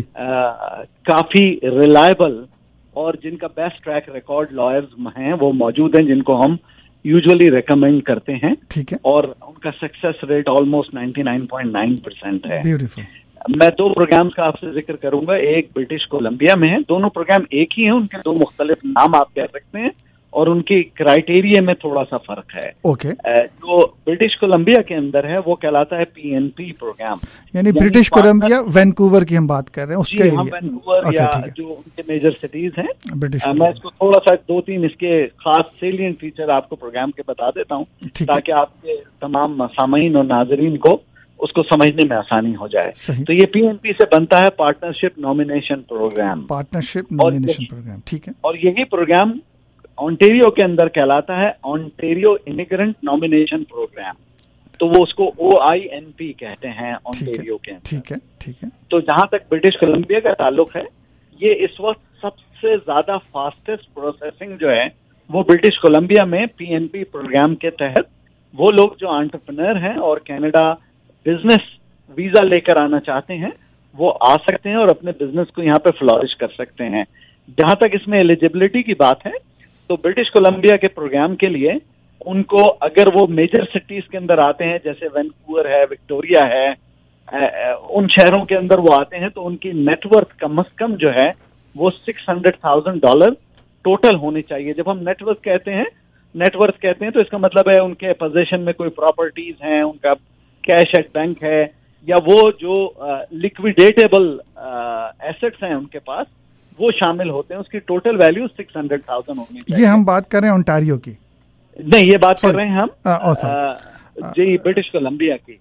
काफी रिलायबल और जिनका बेस्ट ट्रैक रिकॉर्ड लॉयर्स हैं वो मौजूद हैं, जिनको हम यूजुअली रेकमेंड करते हैं। ठीक है, और उनका सक्सेस रेट ऑलमोस्ट 99.9% है। ब्यूटीफुल। मैं 2 प्रोग्राम्स का आपसे जिक्र करूंगा, एक ब्रिटिश कोलंबिया में है, दोनों प्रोग्राम एक ही हैं, उनके 2 मुख्तलिफ नाम आप कह सकते हैं और उनकी क्राइटेरिया में थोड़ा सा फर्क है। ओके। जो ब्रिटिश कोलंबिया के अंदर है वो कहलाता है PNP प्रोग्राम, यानी ब्रिटिश कोलंबिया, वैंकूवर की हम बात कर रहे हैं उसके लिए। हम वैंकूवर या जो उनके मेजर सिटीज हैं ब्रिटिश। मैं इसको थोड़ा सा 2-3 इसके खास सेलिएंट फीचर आपको प्रोग्राम के बता देता हूँ ताकि आपके तमाम सामीन और नाजरीन को उसको समझने में आसानी हो जाए। तो ये PNP से बनता है partnership nomination programme. Partnership nomination programme, ठीक है। और यही प्रोग्राम ओंटारियो के अंदर कहलाता है ओंटारियो इमिग्रेंट नॉमिनेशन प्रोग्राम, तो वो उसको OINP कहते हैं ओंटारियो के अंदर। ठीक है, ठीक है। तो जहां तक ब्रिटिश कोलंबिया का ताल्लुक है, ये इस वक्त सबसे ज्यादा फास्टेस्ट प्रोसेसिंग जो है वो ब्रिटिश कोलंबिया में PNP प्रोग्राम के तहत वो लोग जो एंटरप्रेन्योर हैं और कनाडा बिजनेस वीजा लेकर आना चाहते हैं वो आ सकते हैं और अपने बिजनेस को यहाँ पे फ्लॉरिश कर सकते हैं। जहां तक इसमें एलिजिबिलिटी की बात है तो ब्रिटिश कोलंबिया के प्रोग्राम के लिए उनको, अगर वो मेजर सिटीज के अंदर आते हैं जैसे वैंकूवर है, विक्टोरिया है, उन शहरों के अंदर वो आते हैं तो उनकी नेटवर्थ कम से कम जो है वो $600,000 टोटल होने चाहिए। जब हम नेटवर्थ कहते हैं तो इसका मतलब है उनके पोजीशन में कोई प्रॉपर्टीज हैं, उनका कैश एट बैंक है, या वो जो लिक्विडेटेबल एसेट्स हैं उनके पास वो शामिल होते हैं। उसकी टोटल वैल्यू 600,000 होनी चाहिए। ये हम बात कर रहे हैं ओंटारियो की, नहीं, ये बात कर रहे हैं हम जी ब्रिटिश कोलंबिया की।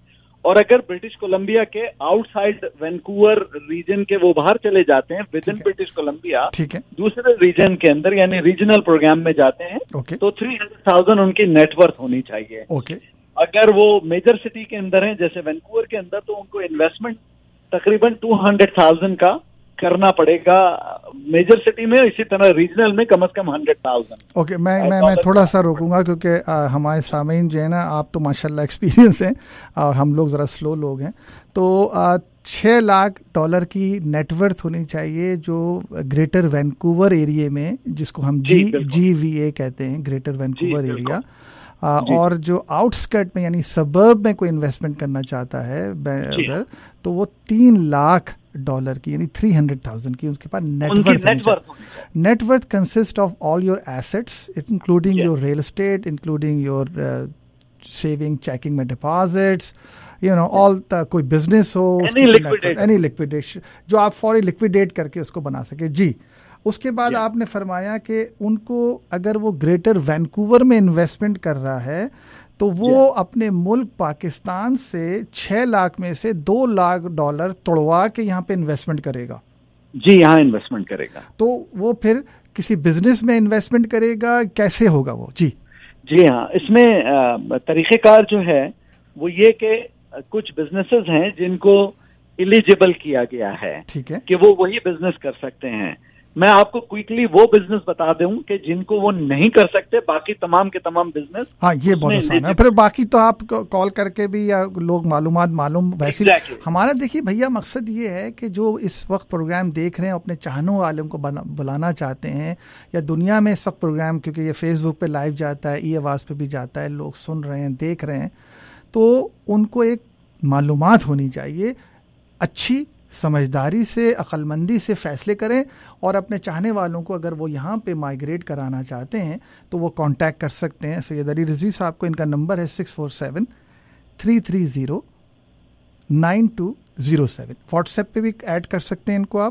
اور اگر برٹش کولمبیا کے آؤٹ سائڈ وینکوور ریجن کے وہ باہر چلے جاتے ہیں ود ان برٹش کولمبیا دوسرے ریجن کے اندر یعنی ریجنل پروگرام میں جاتے ہیں تو 300,000 ان کی نیٹ ورتھ ہونی چاہیے. اگر وہ میجر سٹی کے اندر ہیں جیسے وینکوور کے اندر تو ان کو انویسٹمنٹ تقریباً 200,000 کا کرنا پڑے گا میجر سٹی میں, اسی طرح ریجنل میں کم از کم 100,000. اوکے, میں تھوڑا سا روکوں گا کیونکہ ہمارے سامعین جو ہے نا, آپ تو ماشاءاللہ ایکسپیرینس ہیں اور ہم لوگ ذرا سلو لوگ ہیں, تو $6 لاکھ کی نیٹ ورتھ ہونی چاہیے جو گریٹر وینکوور ایریا میں, جس کو ہم GVA کہتے ہیں, گریٹر وینکوور ایریا, اور جو آؤٹ اسکرٹ میں یعنی سبرب میں کوئی انویسٹمنٹ کرنا چاہتا ہے اگر, تو وہ $3 لاکھ کی یعنی 300,000 کی اس کے پاس net worth consist of all your assets including your real estate, including your saving, checking میں ڈپازٹس, آل کوئی بزنس ہو, اینی لکویڈیشن جو آپ فوری لکویڈیٹ کر کے اس کو بنا سکے. جی, اس کے بعد آپ نے فرمایا کہ ان کو اگر وہ گریٹر وینکوور میں انویسٹمنٹ کر رہا ہے تو وہ اپنے ملک پاکستان سے 6 لاکھ میں سے $2 لاکھ توڑوا کے یہاں پہ انویسٹمنٹ کرے گا. جی, یہاں انویسٹمنٹ کرے گا. تو وہ پھر کسی بزنس میں انویسٹمنٹ کرے گا, کیسے ہوگا وہ؟ جی ہاں, اس میں طریقہ کار جو ہے وہ یہ کہ کچھ بزنسز ہیں جن کو ایلیجیبل کیا گیا ہے کہ وہ وہی بزنس کر سکتے ہیں. میں آپ کو کوئکلی وہ بزنس بتا دوں کہ جن کو وہ نہیں کر سکتے, باقی تمام کے تمام بزنس. ہاں, یہ بہت آسان ہے. پھر باقی تو آپ کال کر کے بھی یا لوگ معلوم ویسے ہمارا دیکھیے بھیا, مقصد یہ ہے کہ جو اس وقت پروگرام دیکھ رہے ہیں اپنے چاہنے والوں کو بلانا چاہتے ہیں, یا دنیا میں اس وقت پروگرام کیونکہ یہ فیس بک پہ لائیو جاتا ہے, ای آواز پہ بھی جاتا ہے, لوگ سن رہے ہیں, دیکھ رہے ہیں, تو ان کو ایک معلومات ہونی چاہیے. اچھی سمجھداری سے, عقل مندی سے فیصلے کریں, اور اپنے چاہنے والوں کو اگر وہ یہاں پہ مائیگریٹ کرانا چاہتے ہیں تو وہ کانٹیکٹ کر سکتے ہیں. سید علی رضوی صاحب کو ان کا نمبر ہے 647-330-9207. واٹس ایپ پہ بھی ایڈ کر سکتے ہیں ان کو آپ,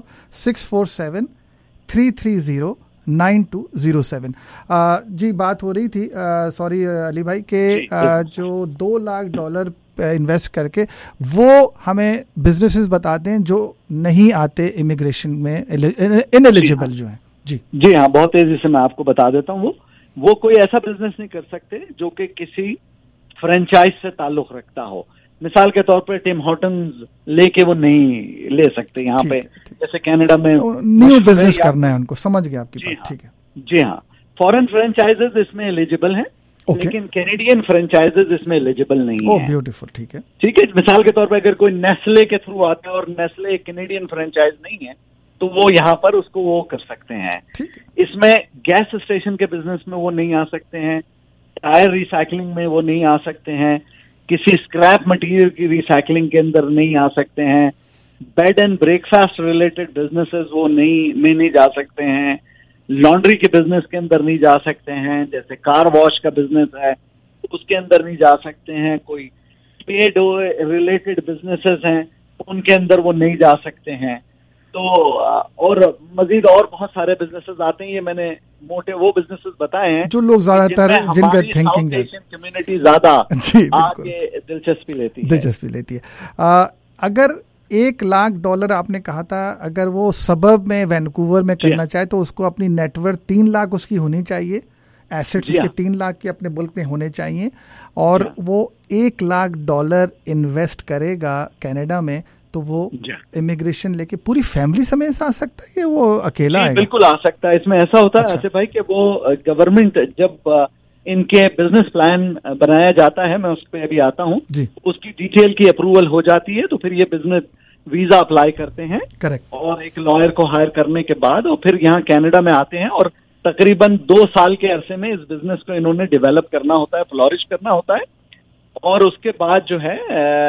647-330-9207. جی, بات ہو رہی تھی, سوری علی بھائی, کہ جو $2 لاکھ انویسٹ کر کے وہ ہمیں بزنسز بتاتے ہیں جو نہیں آتے امیگریشن میں, انیلیجیبل جو ہیں. جی ہاں, بہت تیزی سے میں آپ کو بتا دیتا ہوں. وہ کوئی ایسا بزنس نہیں کر سکتے جو کہ کسی فرنچائز سے تعلق رکھتا ہو. مثال کے طور پہ ٹیم ہارٹنز لے کے وہ نہیں لے سکتے یہاں پہ, جیسے کینیڈا میں نیو بزنس کرنا ہے ان کو. سمجھ گیا آپ کی بات, ٹھیک ہے. جی ہاں, فورن فرنچائزز اس میں ایلیجیبل ہیں, لیکن کینیڈین فرنچائزز اس میں ایلیجیبل نہیں ہیں. بیوٹیفل, ٹھیک ہے. مثال کے طور پہ اگر کوئی نیسلے کے تھرو آتا ہے اور نیسلے ایک کینیڈین فرنچائز نہیں ہے تو وہ یہاں پر اس کو وہ کر سکتے ہیں. اس میں گیس اسٹیشن کے بزنس میں وہ نہیں آ سکتے ہیں, ٹائر ریسائکلنگ میں وہ نہیں آ سکتے ہیں, کسی اسکریپ مٹیریل کی ریسائکلنگ کے اندر نہیں آ سکتے ہیں, bed and breakfast related businesses وہ نہیں جا سکتے ہیں, لانڈری کے بزنس کے اندر نہیں جا سکتے ہیں, جیسے کار واش کا بزنس ہے اس کے اندر نہیں جا سکتے ہیں, کوئی پیڈ ریلیٹڈ بزنسز ہیں ان کے اندر وہ نہیں جا سکتے ہیں. تو اور مزید اور بہت سارے بزنسز آتے ہیں. یہ میں نے موٹے وہ بزنسز بتائے ہیں جو لوگ زیادہ تر جن کا تھنکنگ کمیونٹی زیادہ آگے دلچسپی لیتی ہے. اگر $1 لاکھ آپ نے کہا تھا, اگر وہ سبب میں وینکوور میں کرنا چاہے تو اس کو اپنی نیٹ ورتھ 3 لاکھ اس کی ہونی چاہیے, ایسٹس اس کے 3 لاکھ کے اپنے ملک میں ہونے چاہیے, اور وہ $1 لاکھ انویسٹ کرے گا کینیڈا میں تو وہ امیگریشن لے کے پوری فیملی سمیت آ سکتا ہے کہ وہ اکیلا آئے گا؟ بالکل آ سکتا ہے. اس میں ایسا ہوتا ہے ایسے بھائی کہ وہ گورنمنٹ جب ان کے بزنس پلان بنایا جاتا ہے, میں اس پہ ابھی آتا ہوں, اس کی ڈیٹیل کی اپروول ہو جاتی ہے تو پھر یہ بزنس ویزا اپلائی کرتے ہیں, اور ایک لائر کو ہائر کرنے کے بعد اور پھر یہاں کینیڈا میں آتے ہیں, اور تقریباً 2 سال کے عرصے میں اس بزنس کو انہوں نے ڈیولپ کرنا ہوتا ہے, فلورش کرنا ہوتا ہے, اور اس کے بعد جو ہے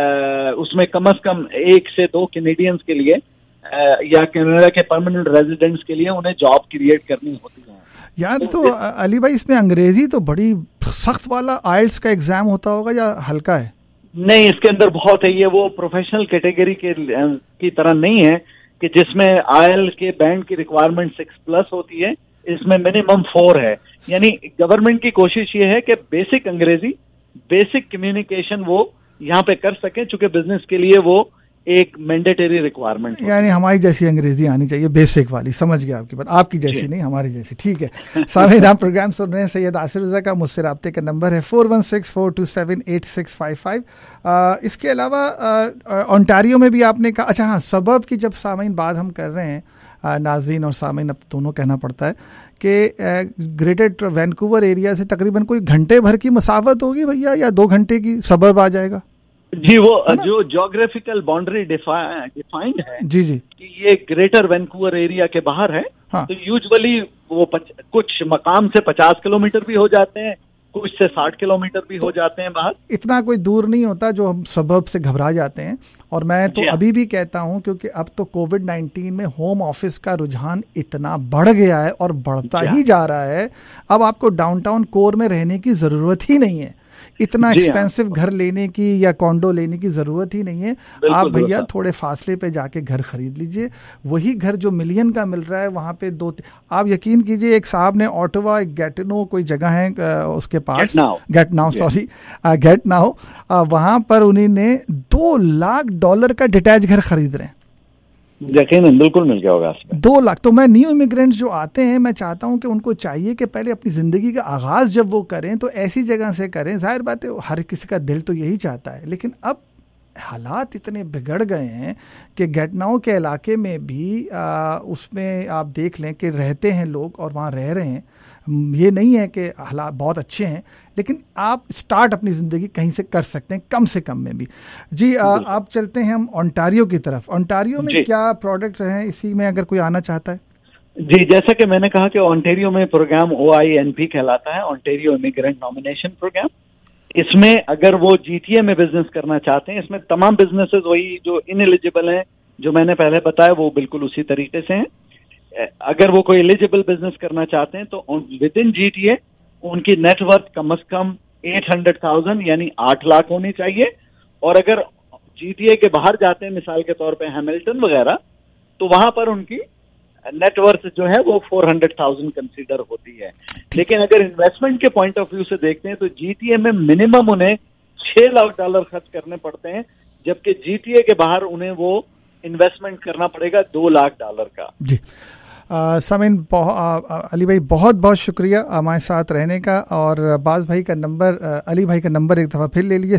اس میں کم از کم 1 سے 2 کینیڈینز کے لیے یا کینیڈا کے پرماننٹ ریزیڈنٹس کے لیے انہیں جاب کریٹ کرنی ہوتی ہے. یار تو علی بھائی اس میں انگریزی تو بڑی سخت والا آئلٹس کا ایگزام ہوتا ہوگا یا ہلکا ہے؟ نہیں, اس کے اندر بہت ہے. یہ وہ پروفیشنل کیٹیگری کی طرح نہیں ہے کہ جس میں آئل کے بینڈ کی ریکوائرمنٹ 6+ ہوتی ہے. اس میں منیمم 4 ہے. یعنی گورنمنٹ کی کوشش یہ ہے کہ بیسک انگریزی, بیسک کمیونیکیشن وہ यहाँ पे कर सकें, चूंकि बिजनेस के लिए वो एक मैंडेटरी रिक्वायरमेंट। यानी हमारी जैसी अंग्रेजी आनी चाहिए, बेसिक वाली। समझ गया आपकी बात, आपकी जैसी नहीं, हमारी जैसी। ठीक है सामीन, आप प्रोग्राम सुन रहे हैं सैयद आसिफ रज़ा का। मुझसे राब्ते का नंबर है 4164278655। इसके अलावा ओंटारियो में भी आपने कहा, अच्छा हाँ, सबब की जब सामीन बात हम कर रहे हैं, नाज़रीन और सामीन अब दोनों कहना पड़ता है कि ग्रेटर वैंकूवर एरिया से तकरीबन कोई घंटे भर की मसाफत होगी भैया, या 2 घंटे की सबब आ जाएगा? जी, वो जो ज्योग्राफिकल बाउंड्री डिफाइंड है जी जी कि ये ग्रेटर वैंकूवर एरिया के बाहर है। हाँ। तो यूजुअली वो कुछ मकाम से 50 किलोमीटर भी हो जाते हैं, कुछ से 60 किलोमीटर भी हो जाते हैं बाहर। इतना कोई दूर नहीं होता जो हम सबब से घबरा जाते हैं। और मैं तो अभी भी कहता हूं, क्योंकि अब तो कोविड-19 में होम ऑफिस का रुझान इतना बढ़ गया है और बढ़ता ही जा रहा है, अब आपको डाउनटाउन कोर में रहने की जरूरत ही नहीं है, इतना एक्सपेंसिव घर लेने की या कॉन्डो लेने की जरूरत ही नहीं है। आप भैया थोड़े फासले पे जाके घर खरीद लीजिए, वही घर जो मिलियन का मिल रहा है वहां पे आप यकीन कीजिए, एक साहब ने ऑटोवा, गैटिनो कोई जगह है उसके पास, गेट नाउ, वहां पर उन्होंने $2 लाख का डिटैच घर खरीद रहे हैं। यकीनन बिल्कुल मिल गया होगा उसमें 2 लाख। तो मैं न्यू इमिग्रेंट्स जो आते हैं, मैं चाहता हूं कि उनको चाहिए कि पहले अपनी ज़िंदगी का आगाज़ जब वो करें तो ऐसी जगह से करें। जाहिर बात है हर किसी का दिल तो यही चाहता है, लेकिन अब हालात इतने बिगड़ गए हैं कि गेटनाउ के इलाके में भी उसमें आप देख लें कि रहते हैं लोग और वहाँ रह रहे हैं। ये नहीं है कि हालात बहुत अच्छे हैं, लेकिन आप स्टार्ट अपनी ज़िंदगी कहीं से कर सकते हैं, कम से कम में भी। जी आप चलते हैं हम ओंटारियो की तरफ। ओंटारियो में क्या प्रोडक्ट हैं, इसी में अगर कोई आना चाहता है? जी, जैसा कि मैंने कहा कि ओंटारियो में प्रोग्राम OINP कहलाता है, ओंटारियो इमिग्रेंट नॉमिनेशन प्रोग्राम। इसमें अगर वो GTA में बिजनेस करना चाहते हैं, इसमें तमाम बिजनेसेस वही जो इनएलिजिबल हैं, जो मैंने पहले बताया, वो बिल्कुल उसी तरीके से हैं। अगर वो कोई एलिजिबल बिजनेस करना चाहते हैं तो विद इन GTA उनकी नेटवर्थ कम से कम 800,000 यानी 8 लाख होनी चाहिए। और अगर GTA के बाहर जाते हैं, मिसाल के तौर पे हैमिल्टन वगैरह, तो वहां पर उनकी नेटवर्थ जो है वो 400,000 कंसीडर होती है। लेकिन अगर इन्वेस्टमेंट के पॉइंट ऑफ व्यू से देखते हैं तो GTA में मिनिमम उन्हें $6 लाख खर्च करने पड़ते हैं, जबकि GTA के बाहर उन्हें वो इन्वेस्टमेंट करना पड़ेगा $2 लाख का। जी सामीन, अली भाई बहुत बहुत शुक्रिया हमारे साथ रहने का। और बाज भाई का नंबर, अली भाई का नंबर एक दफ़ा फिर ले लीजिए,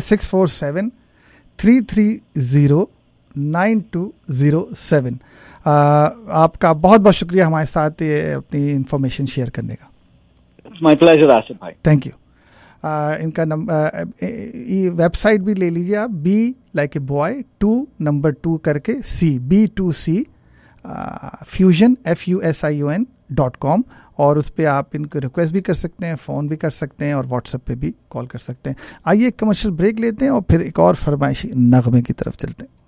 647-330-9207। आपका बहुत बहुत शुक्रिया हमारे साथ ये अपनी इंफॉर्मेशन शेयर करने का। माय प्लेजर आसिफ भाई, थैंक यू। इनका नंबर, वेबसाइट भी ले लीजिए आप, B like a boy 2 number 2 करके B2C fusion FUSION.com, और उस पर आप इनको रिक्वेस्ट भी कर सकते हैं, फ़ोन भी कर सकते हैं और व्हाट्सएप पे भी कॉल कर सकते हैं। आइए एक कमर्शियल ब्रेक लेते हैं और फिर एक और फरमाइशी नगमे की तरफ चलते हैं।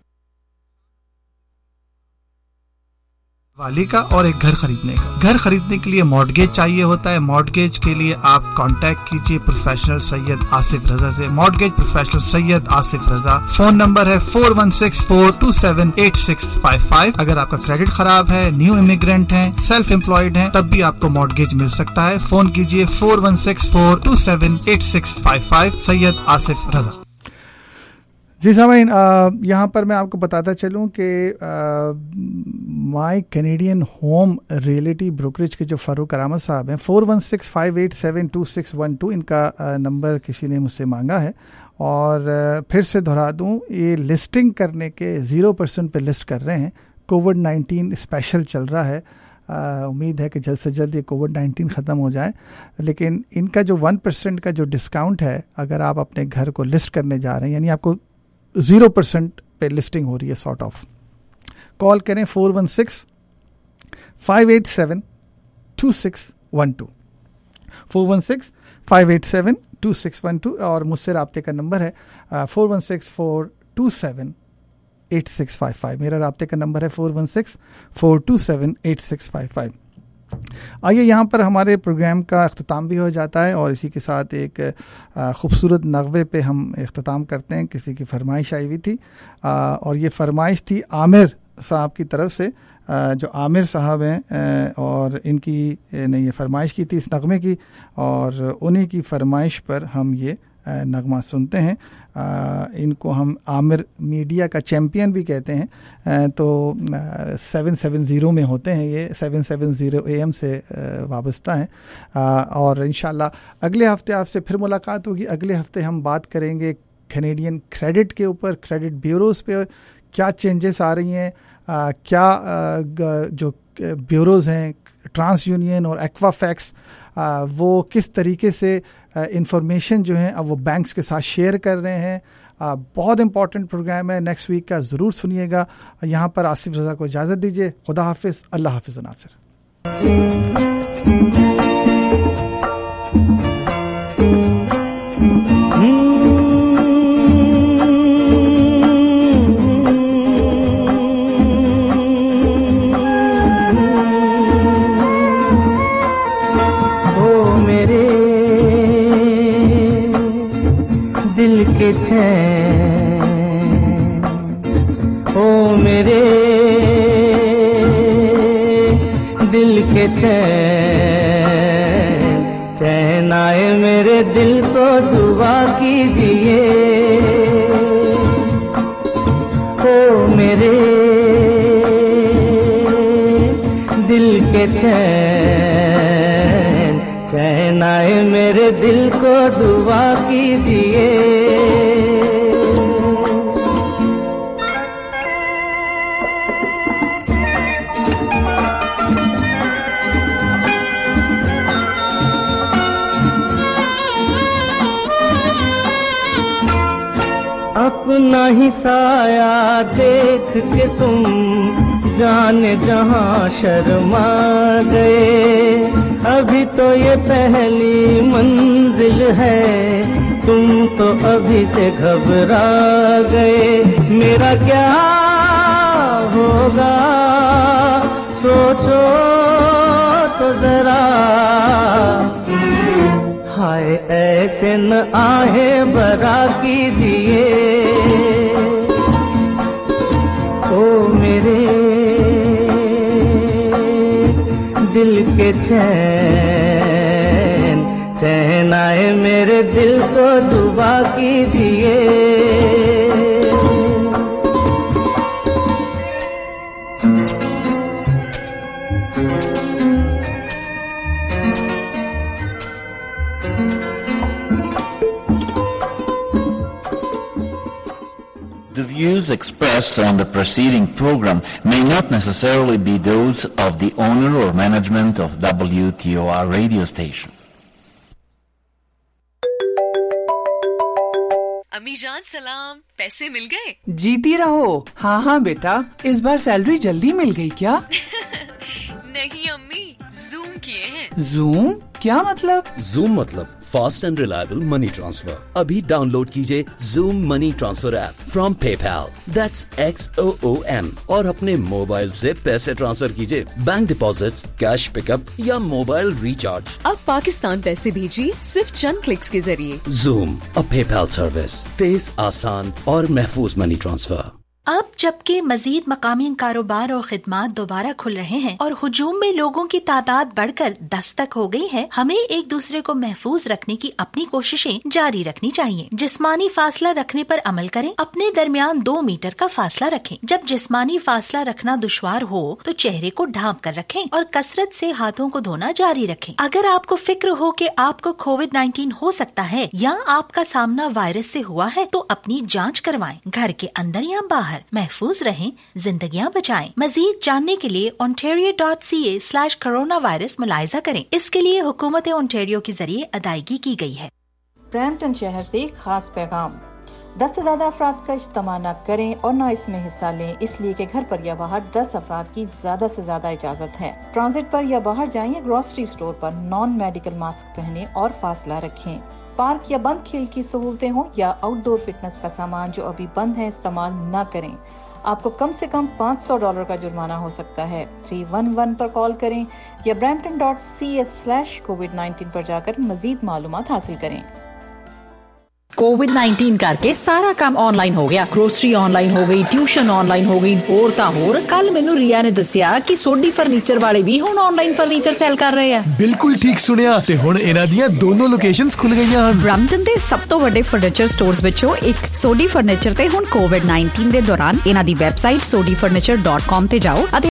वाली का और एक घर खरीदने का। घर खरीदने के लिए मॉर्टगेज चाहिए होता है। मॉर्टगेज के लिए आप कांटेक्ट कीजिए प्रोफेशनल सैयद आसिफ रजा से। Mortgage professional Syed Asif Raza. Phone number है 4164278655। अगर आपका क्रेडिट खराब है, न्यू इमिग्रेंट हैं, सेल्फ एम्प्लॉयड हैं, तब भी आपको मॉर्टगेज मिल सकता है। फोन कीजिए 4164278655। सैयद आसिफ रजा। जी सामीन, यहाँ पर मैं आपको बताता चलूँ कि my Canadian home realty brokerage के जो फ़ारूक करामत साहब हैं, 4165872612 इनका नंबर किसी ने मुझसे मांगा है। और फिर से दोहरा दूँ, ये लिस्टिंग करने के 0% पे लिस्ट कर रहे हैं। कोविड-19 स्पेशल चल रहा है, उम्मीद है कि जल्द से जल्द ये कोविड-19 ख़त्म हो जाए। लेकिन इनका जो 1% का जो डिस्काउंट है, अगर आप अपने घर को लिस्ट करने जा रहे हैं, यानी आपको 0% पे लिस्टिंग हो रही है सॉर्ट ऑफ, कॉल करें 416-587-2612 416-587-2612। और मुझसे राब्ते का नंबर है 416-427-8655। मेरा राब्ते का नंबर है 416-427-8655। आइए, यहाँ पर हमारे प्रोग्राम का अख्ताम भी हो जाता है और इसी के साथ एक ख़ूबसूरत नग़वे पे हम अख्ताम करते हैं। किसी की फरमाइश आई हुई थी और ये फरमाइश थी आमिर साहब की तरफ से। जो आमिर साहब हैं और इनकी ने ये फरमाइश की थी इस नग़मे की, और उन्हीं की फरमाइश पर हम ये नगमा सुनते हैं। इनको हम आमिर मीडिया का चैम्पियन भी कहते हैं। तो 770 में होते हैं, ये 770 AM से वाबस्ता हैं। और इंशाल्लाह अगले हफ्ते आपसे फिर मुलाकात होगी। अगले हफ्ते हम बात करेंगे कैनेडियन क्रेडिट के ऊपर, क्रेडिट ब्यूरोज़ पे क्या चेंजेस आ रही हैं, क्या जो ब्यूरोज़ हैं ट्रांस यूनियन और एक्वाफैक्स, वो किस तरीके से इंफॉर्मेशन जो है अब वो बैंक्स के साथ शेयर कर रहे हैं। बहुत इंपॉर्टेंट प्रोग्राम है, नेक्स्ट वीक का ज़रूर सुनिएगा। यहाँ पर आसिफ रज़ा को इजाज़त दीजिए। खुदा हाफिज़, अल्लाह हाफिज़ नासिर। दिल के चैन, ओ मेरे दिल के चैन, चैन आए मेरे दिल को दुआ कीजिए। ओ मेरे दिल के चैन, चैन आए मेरे दिल को दुआ कीजिए। अपना ही साया देख के तुम जाने जहां शर्मा गए। अभी तो ये पहली मंजिल है, तुम तो अभी से घबरा गए। मेरा क्या होगा सोचो तो जरा, हाय ऐसे न आहे बरा कीजिए। ओ मेरे दिल के चैन, चैन आए मेरे दिल को दुआ कीजिए। The views expressed on the preceding program may not necessarily be those of the owner or management of WTOR radio station. अम्मी जान सलाम, पैसे मिल गए? जीती रहो। हाँ हाँ बेटा, इस बार सैलरी जल्दी मिल गई क्या? नहीं अम्मी, जूम किए हैं। जूम क्या मतलब? जूम मतलब fast and reliable money transfer. अभी डाउनलोड कीजिए Xoom money transfer app from PayPal, that's XOOM, और अपने मोबाइल से पैसे ट्रांसफर कीजिए, बैंक डिपॉजिट्स, कैश पिकअप या मोबाइल रिचार्ज। अब पाकिस्तान पैसे भेजिए सिर्फ चंद क्लिक्स के जरिए। जूम, अ पेपैल सर्विस, तेज, आसान और महफूज मनी ट्रांसफर। अब जबकि मजीद मकामी कारोबार और खिदमात दोबारा खुल रहे हैं और हुजूम में लोगों की तादाद बढ़कर 10 तक हो गई है, हमें एक दूसरे को महफूज रखने की अपनी कोशिशें जारी रखनी चाहिए। जिस्मानी फासला रखने पर अमल करें, अपने दरमियान 2 मीटर का फासला रखें। जब जिस्मानी फासला रखना दुश्वार हो तो चेहरे को ढांप कर रखें और कसरत से हाथों को धोना जारी रखें। अगर आपको फिक्र हो कि आपको कोविड-19 हो सकता है या आपका सामना वायरस से हुआ है तो अपनी जाँच करवाएं। घर के अंदर या बाहर महफूज रहें, जिंदगियां बचाएं। मजीद जानने के लिए ontario.ca/coronavirus मुलायजा करें। इसके लिए हुकूमत ओंटारियो के जरिए अदायगी की गई है। ब्रैम्पटन शहर से एक खास पैगाम, 10 से ज्यादा अफराद का इज्तिमा न करें और न इसमें हिस्सा लें, इसलिए कि घर पर या बाहर 10 अफराद की ज्यादा से ज्यादा इजाजत है। ट्रांजिट पर या बाहर जाएं या ग्रोसरी स्टोर पर नॉन मेडिकल मास्क पहने और फासला रखें। पार्क या बंद खेल की सहूलतें हों या आउटडोर फिटनेस का सामान जो अभी बंद है इस्तेमाल न करें। आपको कम से कम $500 का जुर्माना हो सकता है। 311 पर कॉल करें या brampton.ca/covid19 पर जाकर मजीद मालूमात हासिल करें। ਕੋਵਿਡ-19 ਕਰਕੇ ਸਾਰਾ ਕੰਮ ਆਨਲਾਈਨ ਹੋ ਗਿਆ। ਗਰੋਸਰੀ ਆਨਲਾਈਨ ਹੋ ਗਈ, ਟਿਊਸ਼ਨ ਆਨਲਾਈਨ ਹੋ ਗਈ, ਹੋਰ ਤਾਂ ਹੋਰ। ਕੱਲ ਮੈਨੂੰ ਰੀਆ ਨੇ ਦੱਸਿਆ ਕਿ ਸੋਢੀ ਫਰਨੀਚਰ ਵਾਲੇ ਵੀ ਹੁਣ ਆਨਲਾਈਨ ਫਰਨੀਚਰ ਸੇਲ ਕਰ ਰਹੇ ਆ। ਬਿਲਕੁਲ ਠੀਕ ਸੁਣਿਆ, ਤੇ ਹੁਣ ਇਹਨਾਂ ਦੀਆਂ ਦੋਨੋਂ ਲੋਕੇਸ਼ਨਸ ਖੁੱਲ ਗਈਆਂ ਹਨ। ਬ੍ਰੈਂਪਟਨ ਦੇ ਸਭ ਤੋਂ ਵੱਡੇ ਫਰਨੀਚਰ ਸਟੋਰਸ ਵਿੱਚੋਂ ਇੱਕ ਸੋਢੀ ਫਰਨੀਚਰ ਤੇ ਹੁਣ ਕੋਵਿਡ-19 ਦੇ ਦੌਰਾਨ ਇਹਨਾਂ ਦੀ ਵੈਬਸਾਈਟ sodifurniture.com ਤੇ ਜਾਓ ਅਤੇ